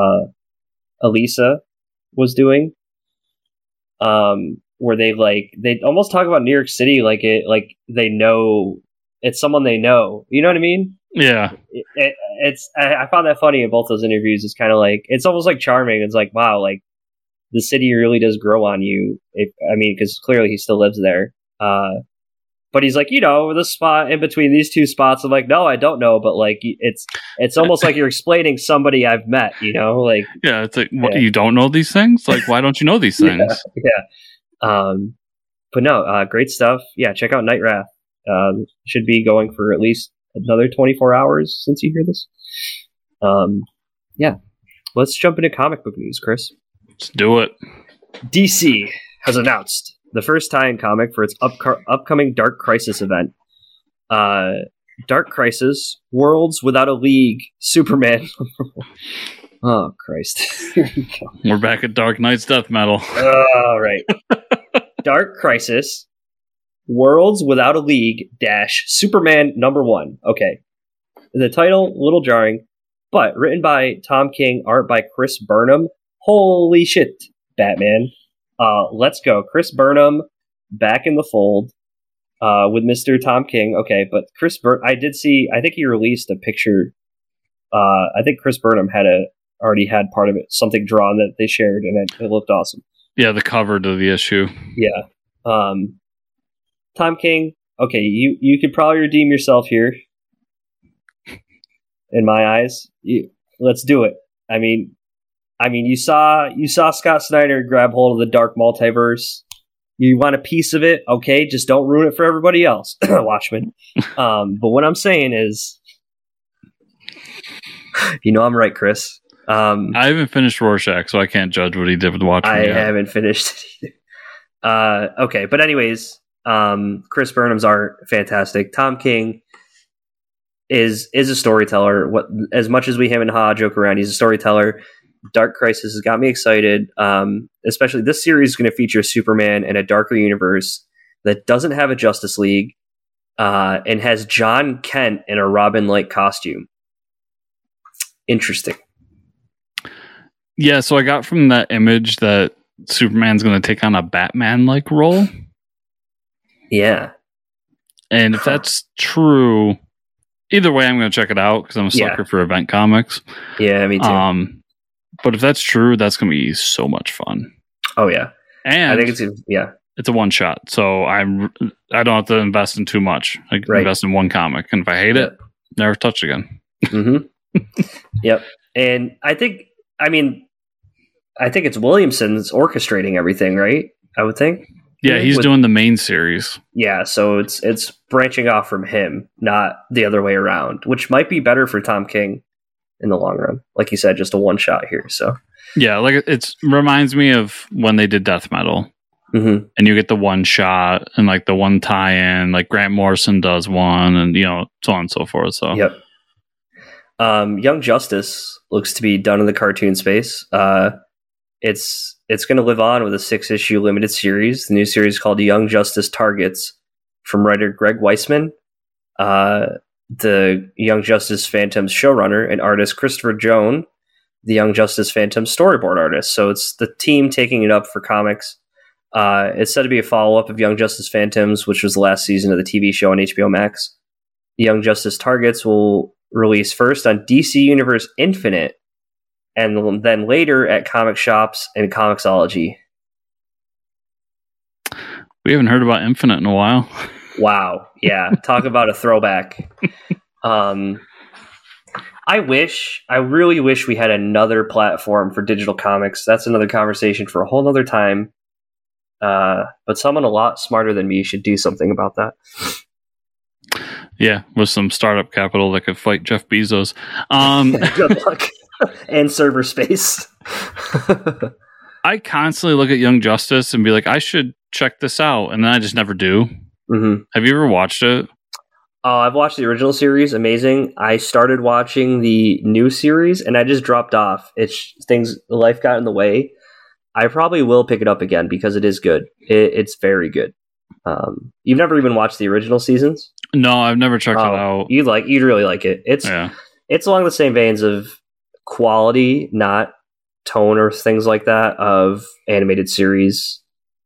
Elisa was doing. Where they almost talk about New York City like they know it's someone they know. You know what I mean? Yeah. I found that funny in both those interviews. It's kind of like it's almost like charming. It's like wow, like the city really does grow on you. Because clearly he still lives there. But he's like, the spot in between these 2 spots. I'm like, no, I don't know, but like it's almost like you're explaining somebody I've met. Like yeah, it's like what, you don't know these things. Like why don't you know these things? Yeah. But no, great stuff. Yeah, check out Night Wrath. Should be going for at least another 24 hours since you hear this. Yeah. Let's jump into comic book news, Chris. Let's do it. DC has announced the first tie-in comic for its upcoming Dark Crisis event. Dark Crisis, Worlds Without a League, Superman. Oh, Christ. We're back at Dark Knight's Death Metal. All right. Dark Crisis, Worlds Without a League - Superman #1. Okay. The title, a little jarring, but written by Tom King, art by Chris Burnham. Holy shit, Batman. Let's go. Chris Burnham back in the fold with Mr. Tom King. Okay, but I think he released a picture. I think Chris Burnham already had part of it, something drawn that they shared, and it looked awesome. Yeah, the cover to the issue. Yeah. Tom King, okay, you could probably redeem yourself here. In my eyes. Let's do it. I mean, you saw Scott Snyder grab hold of the Dark Multiverse. You want a piece of it, okay? Just don't ruin it for everybody else, Watchmen. But what I'm saying is, I'm right, Chris. I haven't finished Rorschach, so I can't judge what he did with Watchmen. I haven't finished it either. Okay, but anyways, Chris Burnham's art, fantastic. Tom King is a storyteller. As much as we him and Ha joke around, he's a storyteller. Dark Crisis has got me excited. Especially this series is going to feature Superman in a darker universe that doesn't have a Justice League and has John Kent in a Robin-like costume. Interesting. Yeah, so I got from that image that Superman's going to take on a Batman-like role. Yeah. And if that's true, either way, I'm going to check it out because I'm a sucker for event comics. Yeah, me too. But if that's true, that's going to be so much fun. Oh, yeah. And I think it's a one-shot, so I don't have to invest in too much. I can invest in one comic, and if I hate it, never touch again. Mm-hmm. Yep. And I think it's Williamson's orchestrating everything, right? I would think. Yeah, he's doing the main series. Yeah, so it's branching off from him, not the other way around, which might be better for Tom King in the long run. Like you said, just a one-shot here. So yeah, like it reminds me of when they did Death Metal. Mm-hmm. And you get the one shot and like the one tie-in, like Grant Morrison does one, and so on and so forth. So yep. Young Justice looks to be done in the cartoon space. It's going to live on with a 6-issue limited series. The new series is called Young Justice Targets from writer Greg Weisman, the Young Justice Phantom's showrunner, and artist Christopher Joan, the Young Justice Phantom storyboard artist. So it's the team taking it up for comics. It's said to be a follow-up of Young Justice Phantoms, which was the last season of the TV show on HBO Max. The Young Justice Targets will release first on DC Universe Infinite, and then later at comic shops and Comixology. We haven't heard about Infinite in a while. Wow. Yeah. Talk about a throwback. I really wish we had another platform for digital comics. That's another conversation for a whole nother time. But someone a lot smarter than me should do something about that. Yeah, with some startup capital that could fight Jeff Bezos. Good luck. And server space. I constantly look at Young Justice and be like, I should check this out. And then I just never do. Mm-hmm. Have you ever watched it? I've watched the original series, amazing. I started watching the new series, and I just dropped off. Life got in the way. I probably will pick it up again because it is good. It's very good. You've never even watched the original seasons? No, I've never checked it out. You'd really like it. It's along the same veins of quality, not tone or things like that, of animated series.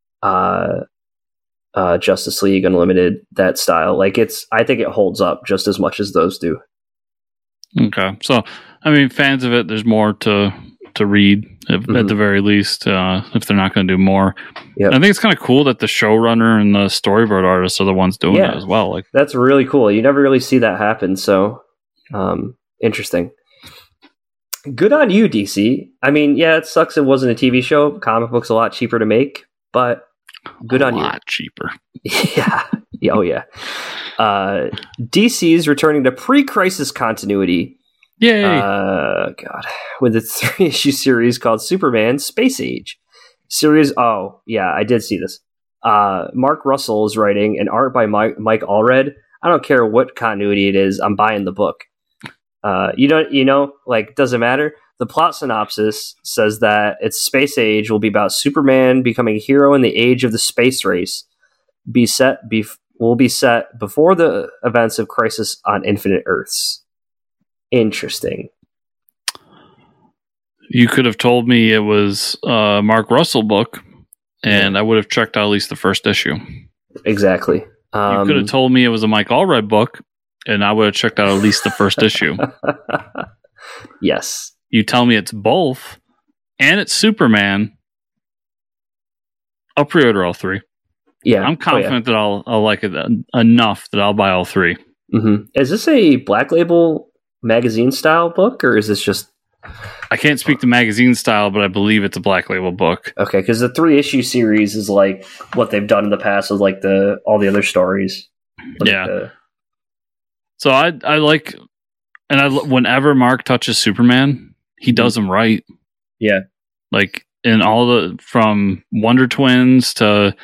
Justice League Unlimited, that style. I think it holds up just as much as those do. Okay. So, I mean, fans of it, there's more to read at the very least, if they're not going to do more. Yep. I think it's kind of cool that the showrunner and the storyboard artists are the ones doing it as well. That's really cool. You never really see that happen. So, interesting. Good on you, DC. I mean, yeah, it sucks it wasn't a TV show. Comic books a lot cheaper to make, but good on you. A lot cheaper. Yeah. Oh, yeah. DC's returning to pre-crisis continuity. Yay. God. With a 3-issue series called Superman Space Age. I did see this. Mark Russell is writing, and art by Mike Allred. I don't care what continuity it is. I'm buying the book. Doesn't matter. The plot synopsis says that its Space Age will be about Superman becoming a hero in the age of the space race. Will be set before the events of Crisis on Infinite Earths. Interesting. You could have told me it was a Mark Russell book, and I would have checked out at least the first issue. Exactly. You could have told me it was a Mike Allred book, and I would have checked out at least the first issue. Yes. You tell me it's both, and it's Superman. I'll pre-order all three. Yeah, I'm confident that I'll like it enough that I'll buy all three. Mm-hmm. Is this a Black Label magazine style book, or is this just? I can't speak to magazine style, but I believe it's a Black Label book. Okay, because the 3-issue series is like what they've done in the past with like all the other stories. So I like, and whenever Mark touches Superman, he does them right. Yeah, like in all from Wonder Twins to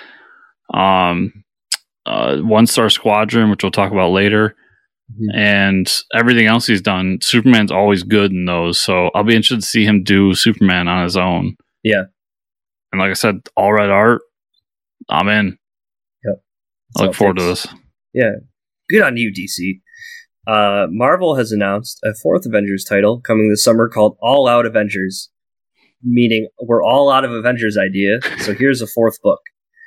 One Star Squadron, which we'll talk about later, and everything else he's done. Superman's always good in those, so I'll be interested to see him do Superman on his own. Yeah, and like I said, all red art, I'm in. Yep, I look forward to this. Yeah, good on you, DC. Marvel has announced a 4th Avengers title coming this summer called All Out Avengers, meaning we're all out of Avengers idea, so here's a 4th book.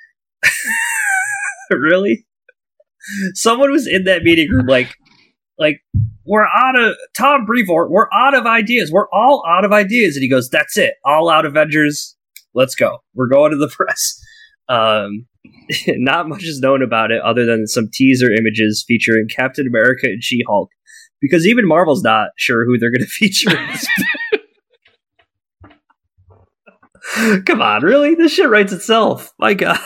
Really? Someone was in that meeting room like we're out of Tom Brevoort, we're out of ideas, we're all out of ideas, and he goes, that's it, all out Avengers, let's go, we're going to the press. Not much is known about it other than some teaser images featuring Captain America and She-Hulk, because even Marvel's not sure who they're going to feature in this. Come on, really? This shit writes itself. My God.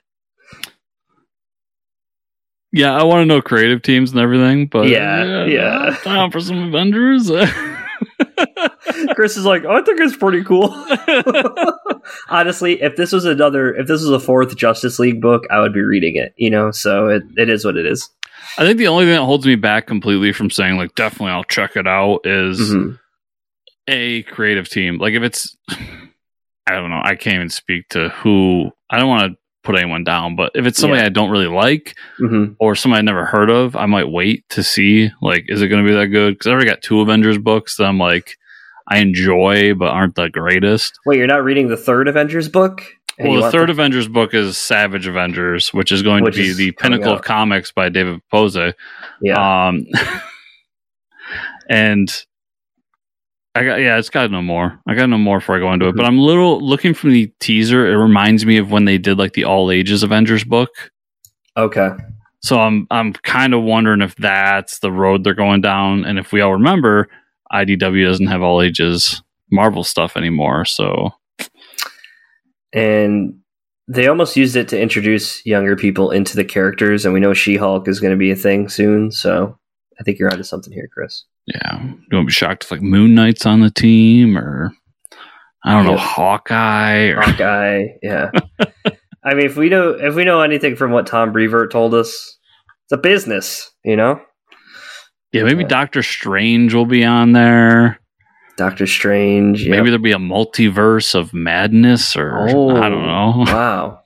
Yeah, I want to know creative teams and everything, but yeah. Time for some Avengers. Chris is like, I think it's pretty cool. Honestly, if this was a 4th Justice League book, I would be reading it, so it is what it is. I think the only thing that holds me back completely from saying like definitely I'll check it out is a creative team. Like if it's, I don't know, I can't even speak to who. I don't want to put anyone down, but if it's somebody I don't really like or somebody I never heard of, I might wait to see like, is it going to be that good? Because I already got 2 Avengers books that I'm like, I enjoy but aren't the greatest. Wait, you're not reading the 3rd Avengers book? Well, the 3rd Avengers book is Savage Avengers, which is going to be the pinnacle of comics by David Pose. Yeah. And it's got to know more. I got to know more before I go into it. But I'm looking from the teaser. It reminds me of when they did like the All Ages Avengers book. Okay. So I'm kind of wondering if that's the road they're going down. And if we all remember, IDW doesn't have All Ages Marvel stuff anymore. So, and they almost used it to introduce younger people into the characters. And we know She-Hulk is going to be a thing soon. So I think you're onto something here, Chris. Yeah, you won't be shocked if like Moon Knight's on the team, or I don't know, Hawkeye. Yeah. I mean, if we know anything from what Tom Brevoort told us, it's a business, you know. Yeah, maybe Doctor Strange will be on there. Doctor Strange. Yep. Maybe there'll be a multiverse of madness, or I don't know. Wow.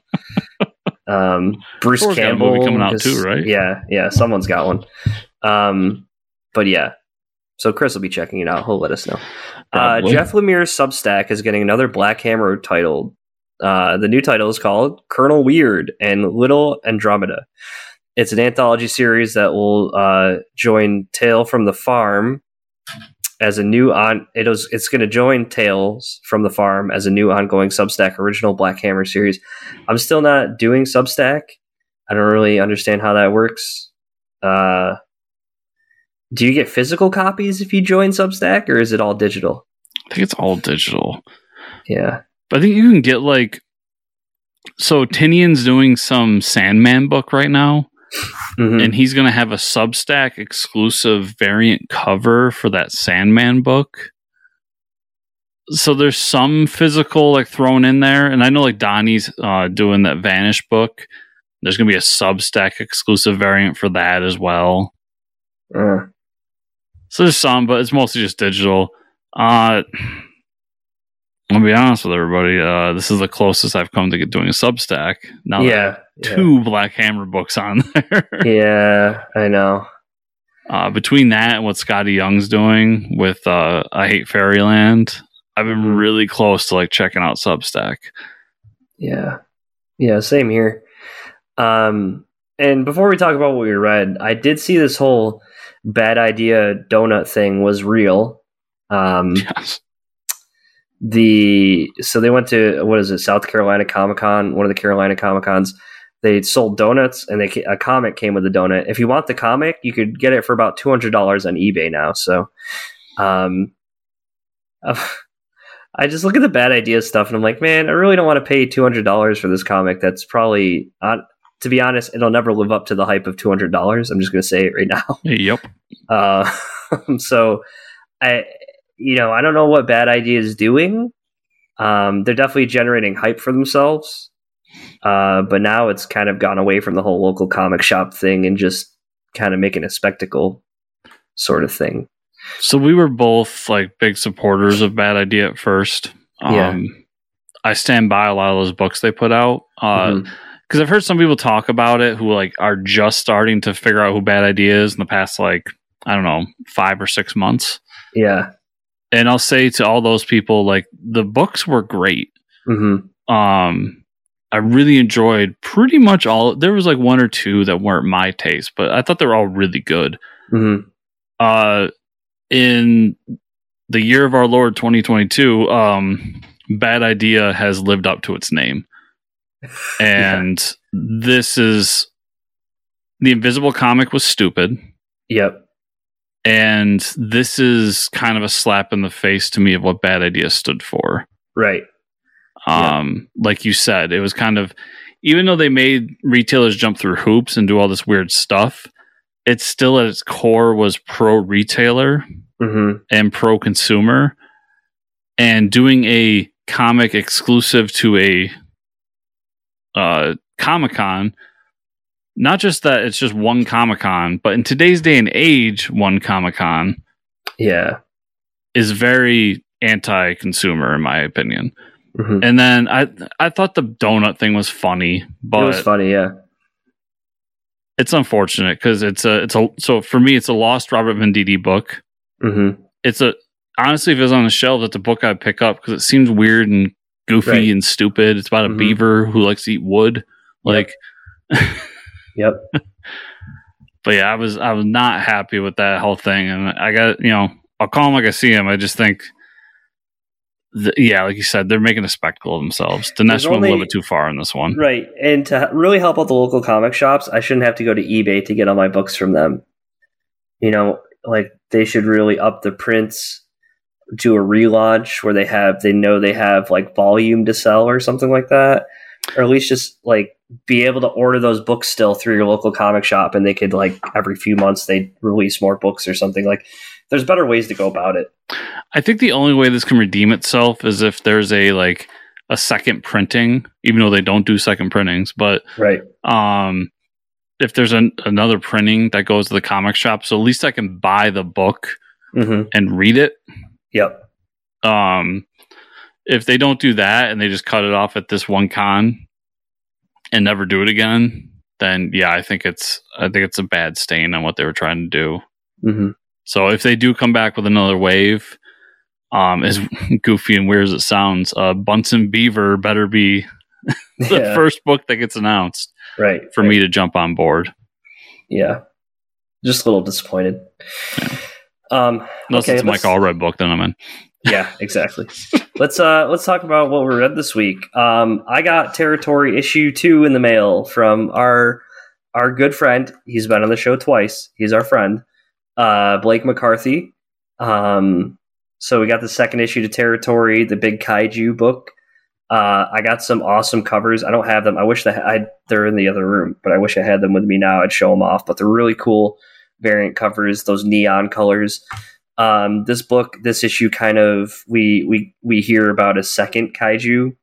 Bruce Thor's got a Campbell movie coming out too, right? Yeah, someone's got one. But yeah, so Chris will be checking it out. He'll let us know. Jeff Lemire's Substack is getting another Black Hammer title. The new title is called Colonel Weird and Little Andromeda. It's an anthology series that will join Tale from the Farm as a new it's going to join Tales from the Farm as a new ongoing Substack original Black Hammer series. I'm still not doing Substack. I don't really understand how that works. Do you get physical copies if you join Substack, or is it all digital? I think it's all digital. Yeah. But I think you can get so Tinian's doing some Sandman book right now. Mm-hmm. And he's going to have a Substack exclusive variant cover for that Sandman book. So there's some physical thrown in there. And I know Donnie's doing that Vanish book. There's going to be a Substack exclusive variant for that as well. So there's some, but it's mostly just digital. I'll be honest with everybody. This is the closest I've come to doing a Substack. Now that two Black Hammer books on there. Yeah, I know. Between that and what Scotty Young's doing with I Hate Fairyland, I've been really close to checking out Substack. Yeah, same here. And before we talk about what we read, I did see this whole Bad Idea donut thing was real. Yes. So they went to South Carolina Comic-Con, one of the Carolina Comic-Cons. They sold donuts, and a comic came with a donut. If you want the comic, you could get it for about $200 on eBay now. So, I just look at the Bad Idea stuff, and I'm like, man, I really don't want to pay $200 for this comic. That's probably, to be honest, it'll never live up to the hype of $200. I'm just going to say it right now. Yep. So, I don't know what Bad Idea is doing. They're definitely generating hype for themselves. But now it's kind of gone away from the whole local comic shop thing and just kind of making a spectacle sort of thing. So we were both big supporters of Bad Idea at first. I stand by a lot of those books they put out. Because I've heard some people talk about it who are just starting to figure out who Bad Idea is in the past, I don't know, 5 or 6 months. Yeah. And I'll say to all those people, the books were great. Mm-hmm. I really enjoyed pretty much all. There was 1 or 2 that weren't my taste, but I thought they were all really good. Mm-hmm. In the year of our Lord 2022, Bad Idea has lived up to its name. And this is the Invisible comic was stupid. Yep. And this is kind of a slap in the face to me of what Bad Idea stood for. Right. Like you said, it was kind of, even though they made retailers jump through hoops and do all this weird stuff, it still at its core was pro-retailer and pro-consumer. And doing a comic exclusive to a Comic-Con, not just that it's just one Comic-Con, but in today's day and age, one Comic-Con is very anti-consumer, in my opinion. Mm-hmm. And then I thought the donut thing was funny, but it was funny, yeah. It's unfortunate because so for me it's a lost Robert Venditti book. Mm-hmm. Honestly, if it was on the shelf, it's a book I'd pick up because it seems weird and goofy and stupid. It's about a beaver who likes to eat wood, Yep. But yeah, I was not happy with that whole thing, and I got I'll call him like I see him. I just think. Like you said, they're making a spectacle of themselves. Dinesh went a little bit too far in this one. Right. And to really help out the local comic shops, I shouldn't have to go to eBay to get all my books from them. They should really up the prints, do a relaunch where they have volume to sell or something like that. Or at least just be able to order those books still through your local comic shop, and they could every few months they release more books or something. There's better ways to go about it. I think the only way this can redeem itself is if there's a a second printing, even though they don't do second printings. But Right. if there's another printing that goes to the comic shop, so at least I can buy the book and read it. Yep. If they don't do that and they just cut it off at this one con and never do it again, then yeah, I think it's a bad stain on what they were trying to do. Mm-hmm. So if they do come back with another wave, as goofy and weird as it sounds, Bunsen Beaver better be the first book that gets announced, right? For me to jump on board. Yeah, just a little disappointed. Yeah. Unless it's a Mike Allred book, then I'm in. Yeah, exactly. Let's talk about what we read this week. I got Territory issue 2 in the mail from our good friend. He's been on the show twice. He's our friend, Blake McCarthy. So we got the second issue to Territory, the big kaiju book. I got some awesome covers. I don't have them. I wish they're in the other room, but I wish I had them with me now. I'd show them off. But they're really cool variant covers, those neon colors. This issue kind of we hear about a second kaiju,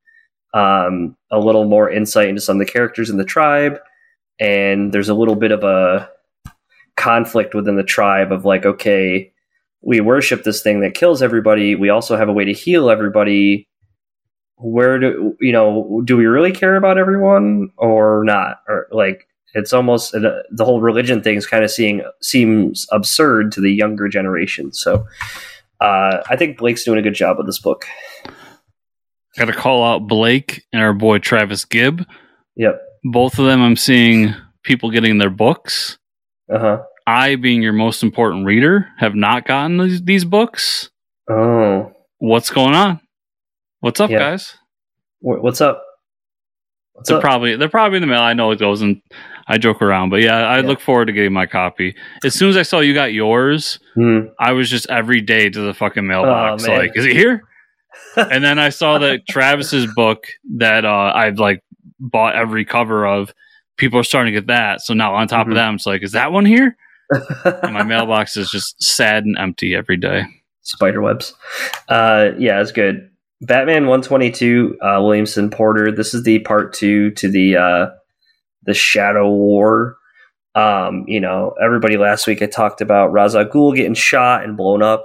a little more insight into some of the characters in the tribe, and there's a little bit of a conflict within the tribe of like, okay, we worship this thing that kills everybody. We also have a way to heal everybody. Where do we really care about everyone or not? Or like, it's almost the whole religion thing is kind of seems absurd to the younger generation. So I think Blake's doing a good job with this book. Got to call out Blake and our boy Travis Gibb. Yep. Both of them, I'm seeing people getting their books. Uh-huh. I, being your most important reader, have not gotten these books. Oh. What's going on? What's up, guys? What's up? They're probably in the mail. I know it goes, and I joke around, but yeah, I look forward to getting my copy. As soon as I saw you got yours, I was just every day to the fucking mailbox. Like, is it here? And then I saw that Travis's book that I've like bought every cover of. People are starting to get that. So now on top of that, I'm just like, is that one here? And my mailbox is just sad and empty every day. Spiderwebs. Yeah, it's good. Batman 122, Williamson Porter. This is the part 2 to the Shadow War. Everybody last week I talked about Ra's al Ghul getting shot and blown up.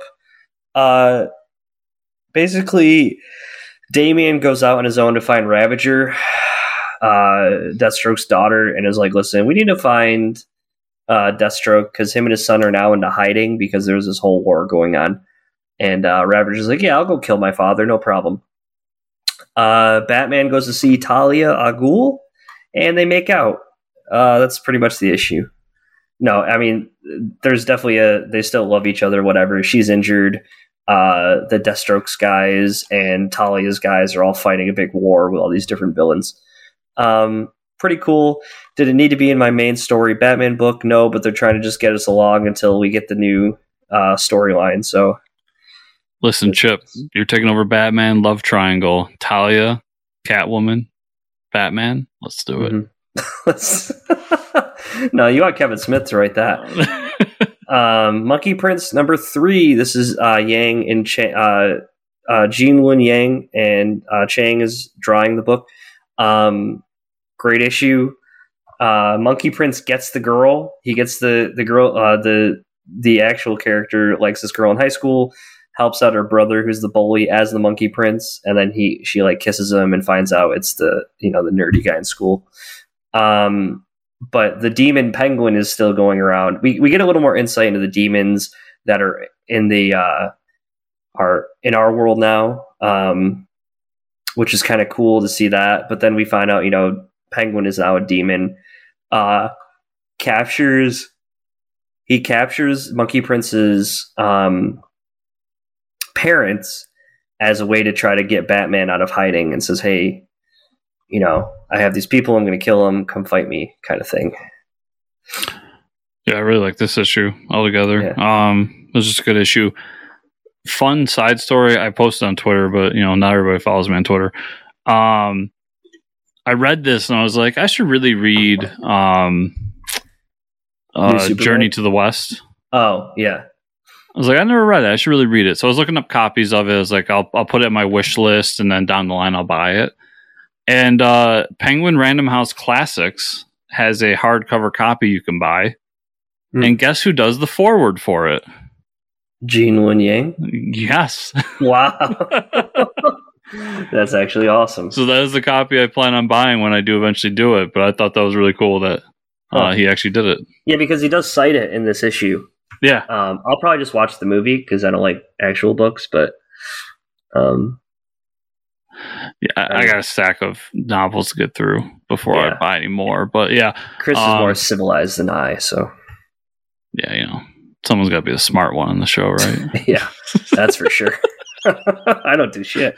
Basically, Damian goes out on his own to find Ravager, Deathstroke's daughter, and is like, listen, we need to find Deathstroke because him and his son are now into hiding because there's this whole war going on. And Ravager's like, yeah, I'll go kill my father, no problem. Batman goes to see Talia al Ghul, and they make out. That's pretty much the issue. No, I mean, there's definitely they still love each other, whatever. She's injured. The Deathstroke's guys and Talia's guys are all fighting a big war with all these different villains. Pretty cool. Did it need to be in my main story Batman book? No, but they're trying to just get us along until we get the new storyline. So, listen, Chip, you're taking over Batman Love Triangle. Talia, Catwoman, Batman. Let's do it. No, you want Kevin Smith to write that. Monkey Prince number 3. This is Yang and Jean Lun Yang, and Chang is drawing the book. Great issue. Monkey Prince gets the girl. He gets the girl. The actual character likes this girl in high school. Helps out her brother, who's the bully, as the Monkey Prince, and then she like kisses him and finds out it's the nerdy guy in school. But the demon penguin is still going around. We get a little more insight into the demons that are in are in our world now, which is kind of cool to see that. But then we find out, Penguin is now a demon. He captures Monkey Prince's parents as a way to try to get Batman out of hiding, and says, hey, I have these people, I'm going to kill them, come fight me, kind of thing. Yeah, I really like this issue altogether. Yeah. It was just a good issue. Fun side story I posted on Twitter, but not everybody follows me on Twitter. I read this and I was like, I should really read Journey to the West. Oh, yeah. I was like, I never read it. I should really read it. So I was looking up copies of it. I was like, I'll put it in my wish list, and then down the line I'll buy it. And Penguin Random House Classics has a hardcover copy you can buy. And guess who does the foreword for it? Gene Luen Yang? Yes. Wow. That's actually awesome. So that is the copy I plan on buying when I do eventually do it. But I thought that was really cool that he actually did it. Yeah, because he does cite it in this issue. Yeah. I'll probably just watch the movie because I don't like actual books, but I got a stack of novels to get through before I buy any more. But yeah, Chris is more civilized than I, so yeah, someone's got to be the smart one on the show, right? Yeah, that's for sure. I don't do shit.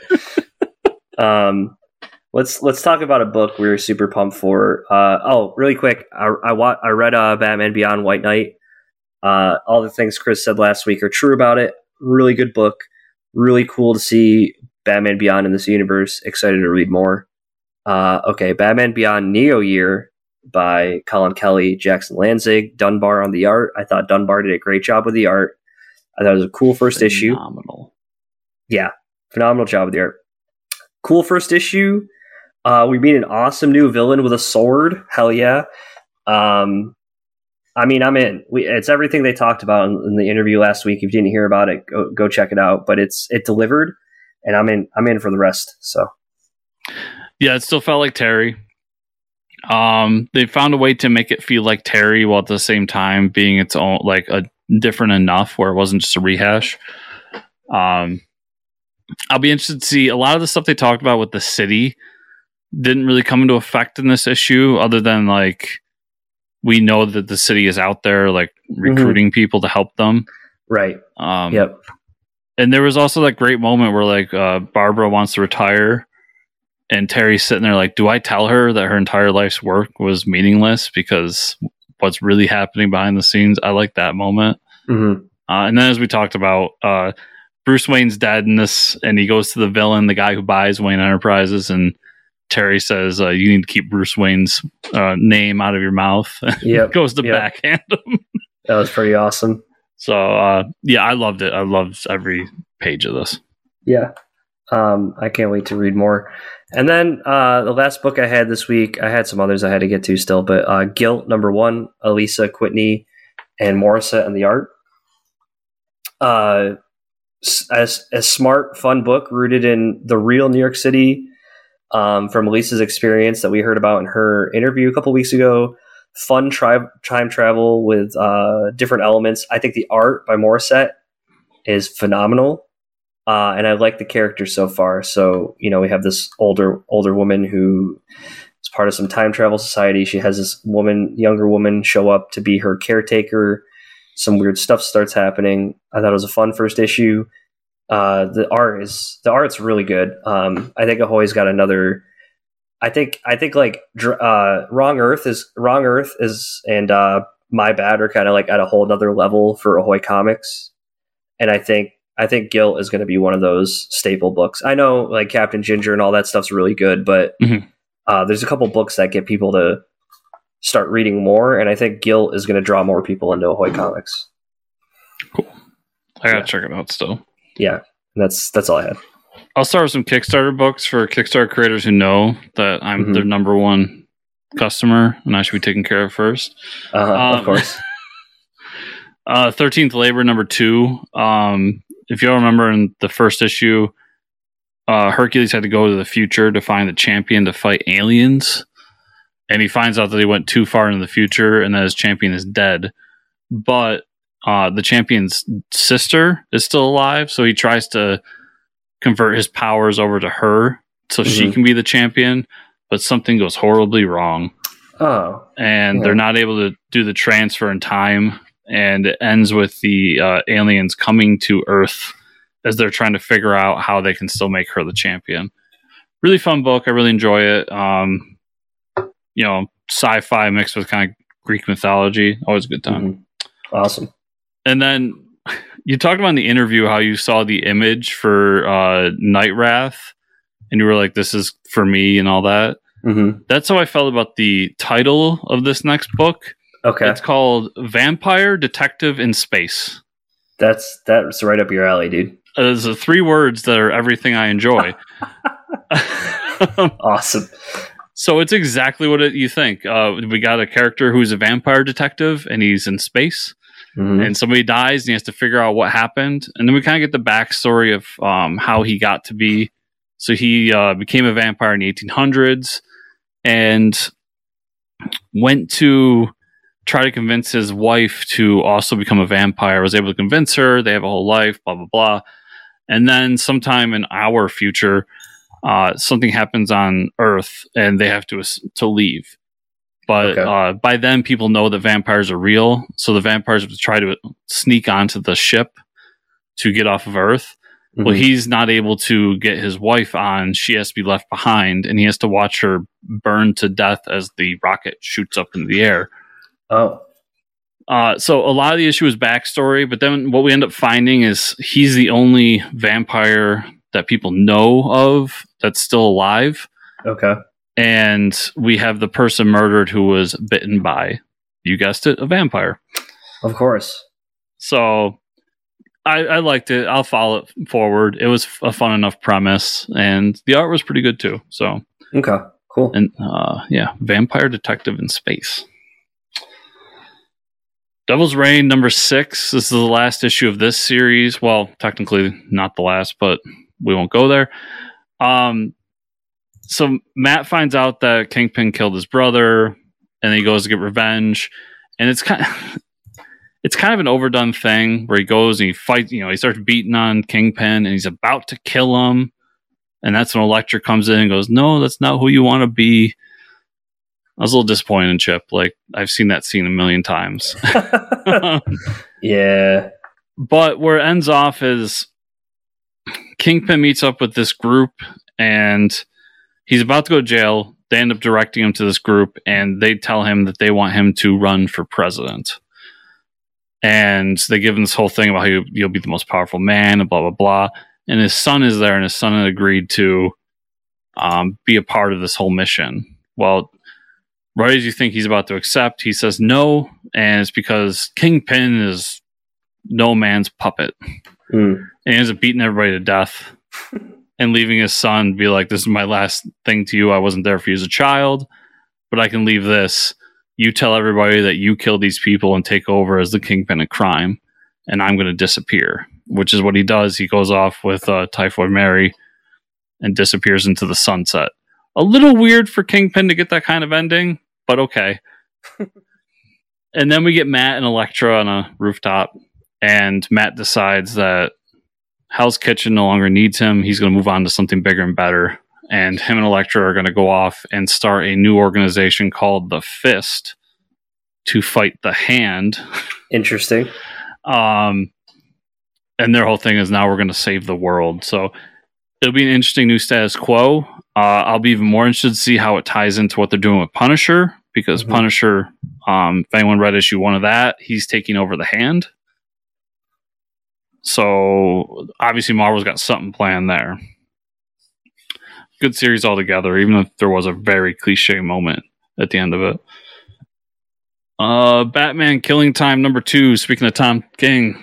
Let's talk about a book we were super pumped for. Really quick, I read Batman Beyond White Knight. All the things Chris said last week are true about it. Really good book. Really cool to see Batman Beyond in this universe. Excited to read more. Batman Beyond Neo Year by Colin Kelly, Jackson Lanzig, Dunbar on the art. I thought Dunbar did a great job with the art. I thought it was a cool first issue. Phenomenal. Yeah, phenomenal job with the art. Cool first issue. We meet an awesome new villain with a sword. Hell yeah. I'm in. It's everything they talked about in the interview last week. If you didn't hear about it, go check it out. But it delivered, and I'm in for the rest. So yeah, it still felt like Terry. They found a way to make it feel like Terry while at the same time being its own, like a different enough where it wasn't just a rehash. I'll be interested to see a lot of the stuff they talked about with the city didn't really come into effect in this issue, other than like we know that the city is out there like recruiting people to help them. Right. Yep. And there was also that great moment where like Barbara wants to retire, and Terry's sitting there like, do I tell her that her entire life's work was meaningless because what's really happening behind the scenes? I like that moment. Mm-hmm. And then as we talked about, Bruce Wayne's dead in this, and he goes to the villain, the guy who buys Wayne Enterprises, and Terry says, you need to keep Bruce Wayne's name out of your mouth. Yep. Goes to backhand him. That was pretty awesome. So, I loved it. I loved every page of this. Yeah. I can't wait to read more. And then the last book I had this week, I had some others I had to get to still, but Guilt #1, Elisa Whitney and Morissette and the art. A smart, fun book rooted in the real New York City, from Elisa's experience that we heard about in her interview a couple weeks ago. Fun time travel with different elements. I think the art by Morissette is phenomenal. And I like the character so far. So, we have this older woman who is part of some time travel society. She has this younger woman show up to be her caretaker. Some weird stuff starts happening. I thought it was a fun first issue. The art's really good. I think Ahoy's got another. I think like Wrong Earth is and My Bad are kind of like at a whole other level for Ahoy Comics, and I think Guilt is going to be one of those staple books. I know like Captain Ginger and all that stuff's really good, but there's a couple books that get people to start reading more, and I think Guilt is going to draw more people into Ahoy Comics. Cool. I gotta check it out still. Yeah, that's all I had. I'll start with some Kickstarter books for Kickstarter creators who know that I'm their number one customer and I should be taken care of first. Of course. 13th Labor #2. If you all remember in the first issue, Hercules had to go to the future to find the champion to fight aliens. And he finds out that he went too far into the future and that his champion is dead. But the champion's sister is still alive, so he tries to convert his powers over to her so she can be the champion, but something goes horribly wrong. And they're not able to do the transfer in time, and it ends with the aliens coming to Earth as they're trying to figure out how they can still make her the champion. Really fun book. I really enjoy it. Sci-fi mixed with kind of Greek mythology. Always a good time. Awesome. And then you talked about in the interview how you saw the image for Night Wrath, and you were like, this is for me and all that. That's how I felt about the title of this next book. Okay. It's called Vampire Detective in Space. That's right up your alley, dude. There's the 3 words that are everything I enjoy. Awesome. So it's exactly what you think. We got a character who's a vampire detective, and he's in space, and somebody dies, and he has to figure out what happened. And then we kind of get the backstory of how he got to be. So he became a vampire in the 1800s and went to try to convince his wife to also become a vampire. Was able to convince her. They have a whole life, blah, blah, blah. And then sometime in our future, something happens on Earth and they have to leave. But by then, people know that vampires are real. So the vampires have to try to sneak onto the ship to get off of Earth. Well, he's not able to get his wife on. She has to be left behind, and he has to watch her burn to death as the rocket shoots up into the air. Oh. So a lot of the issue is backstory, but then what we end up finding is he's the only vampire that people know of that's still alive. Okay. And we have the person murdered who was bitten by, you guessed it, a vampire. Of course. So I liked it. I'll follow it forward. It was a fun enough premise, and the art was pretty good too. So okay, cool. And vampire detective in space. Devil's Reign number 6. This is the last issue of this series. Well, technically not the last, but we won't go there. So Matt finds out that Kingpin killed his brother, and he goes to get revenge. And it's kind of an overdone thing where he goes and he fights. He starts beating on Kingpin, and he's about to kill him. And that's when Elektra comes in and goes, "No, that's not who you want to be." I was a little disappointed in Chip. Like, I've seen that scene a million times. Yeah. But where it ends off is Kingpin meets up with this group, and he's about to go to jail. They end up directing him to this group, and they tell him that they want him to run for president. And they give him this whole thing about how you'll be the most powerful man, and blah, blah, blah. And his son is there, and his son had agreed to be a part of this whole mission. Well, right as you think he's about to accept, he says no, and it's because Kingpin is no man's puppet. And he ends up beating everybody to death and leaving his son be like, "This is my last thing to you. I wasn't there for you as a child, but I can leave this. You tell everybody that you killed these people and take over as the Kingpin of crime, and I'm going to disappear," which is what he does. He goes off with Typhoid Mary and disappears into the sunset. A little weird for Kingpin to get that kind of ending, but okay. And then we get Matt and Elektra on a rooftop, and Matt decides that Hell's Kitchen no longer needs him. He's going to move on to something bigger and better. And him and Elektra are going to go off and start a new organization called the Fist to fight the Hand. Interesting. And their whole thing is now we're going to save the world. So it'll be an interesting new status quo. I'll be even more interested to see how it ties into what they're doing with Punisher, because Punisher, if anyone read issue 1 of that, he's taking over the Hand. So obviously Marvel's got something planned there. Good series altogether, even if there was a very cliche moment at the end of it. Batman Killing Time number 2, speaking of Tom King.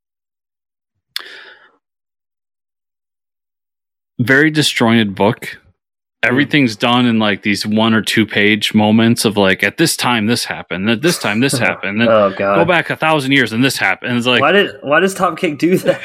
Very disjointed book. Everything's done in like these 1 or 2 page moments of like, at this time this happened, at this time this happened, and oh god, go back 1,000 years and this happened. And it's like, why does Tom King do that?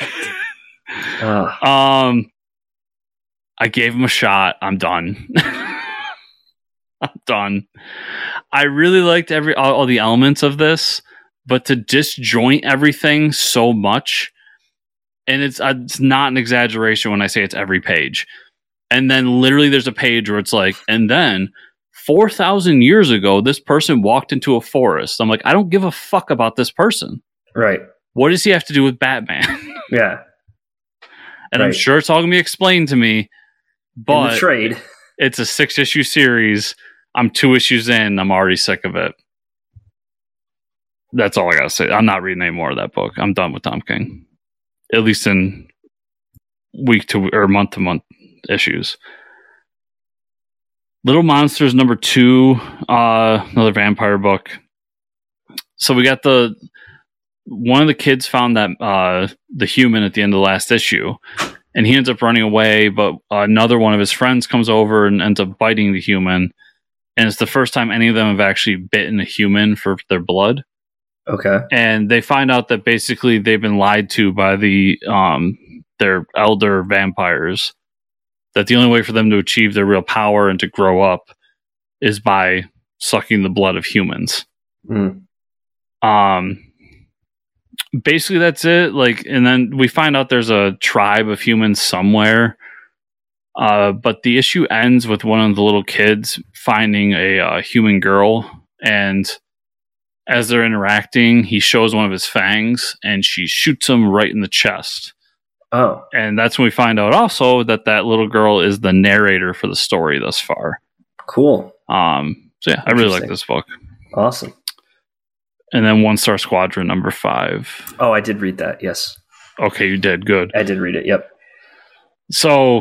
I gave him a shot. I'm done. I'm done. I really liked all the elements of this, but to disjoint everything so much, and it's not an exaggeration when I say it's every page. And then literally there's a page where it's like, and then 4,000 years ago, this person walked into a forest. I'm like, I don't give a fuck about this person. Right. What does he have to do with Batman? Yeah. And right. I'm sure it's all going to be explained to me. But in the trade. It's a 6-issue series. I'm 2 issues in. I'm already sick of it. That's all I got to say. I'm not reading any more of that book. I'm done with Tom King. At least in week to or month to month issues. Little Monsters number 2, another vampire book. So we got the one of the kids found that the human at the end of the last issue, and he ends up running away, but another one of his friends comes over and ends up biting the human, and it's the first time any of them have actually bitten a human for their blood. Okay. And they find out that basically they've been lied to by their elder vampires, that the only way for them to achieve their real power and to grow up is by sucking the blood of humans. Basically that's it. Like, and then we find out there's a tribe of humans somewhere, but the issue ends with one of the little kids finding a human girl, and as they're interacting, he shows one of his fangs and she shoots him right in the chest. Oh, and that's when we find out also that little girl is the narrator for the story thus far. Cool. So yeah, I really like this book. Awesome. And then One Star Squadron number 5. Oh, I did read that. Yes. Okay, you did. Good. I did read it. Yep. So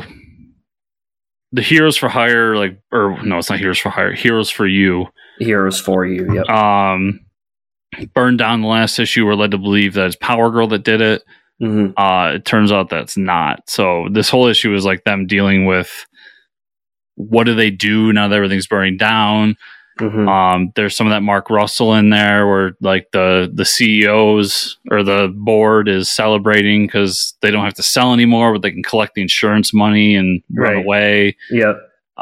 the Heroes for Hire, it's not Heroes for Hire. Heroes for You. Heroes for You. Yep. Burned down the last issue. We're led to believe that it's Power Girl that did it. It turns out that's not. So this whole issue is like them dealing with what do they do now that everything's burning down. There's some of that Mark Russell in there where like the CEOs or the board is celebrating because they don't have to sell anymore, but they can collect the insurance money and run away. Yep.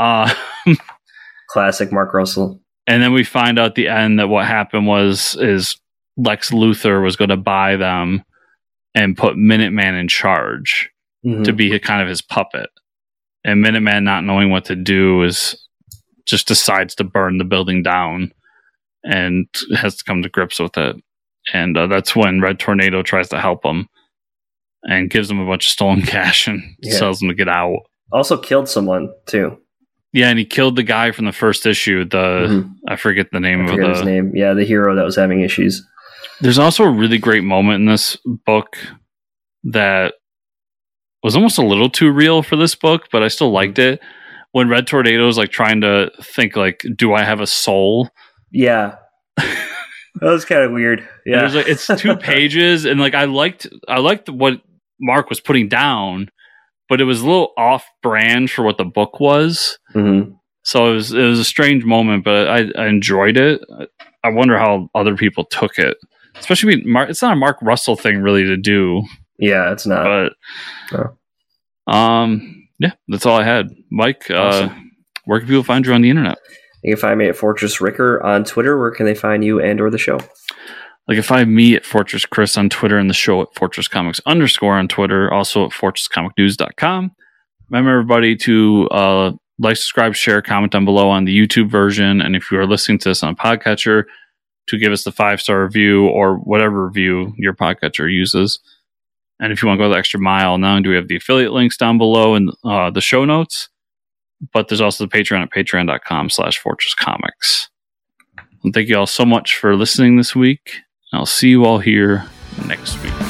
Classic Mark Russell. And then we find out at the end that what happened is Lex Luthor was going to buy them and put Minuteman in charge to be kind of his puppet. And Minuteman, not knowing what to do, just decides to burn the building down and has to come to grips with it. And that's when Red Tornado tries to help him and gives him a bunch of stolen cash and tells him to get out. Also killed someone, too. Yeah, and he killed the guy from the first issue. I forget the name of his name. Yeah, the hero that was having issues. There's also a really great moment in this book that was almost a little too real for this book, but I still liked it. When Red Tornado is like trying to think, like, do I have a soul? Yeah, that was kind of weird. Yeah, it's 2 pages, and like I liked what Mark was putting down, but it was a little off brand for what the book was. So it was a strange moment, but I enjoyed it. I wonder how other people took it, especially it's not a Mark Russell thing really to do. Yeah, it's not. But yeah, that's all I had. Mike, awesome. Where can people find you on the internet? You can find me at Fortress Ricker on Twitter. Where can they find you and or the show? Like, if find me at Fortress Chris on Twitter and the show at Fortress Comics _ on Twitter, also at FortressComicNews.com. Remember, everybody, to like, subscribe, share, comment down below on the YouTube version. And if you are listening to this on a podcatcher, to give us the 5-star review or whatever review your podcatcher uses. And if you want to go the extra mile, not only do we have the affiliate links down below in the show notes, but there's also the Patreon at patreon.com/FortressComics. And thank you all so much for listening this week. I'll see you all here next week.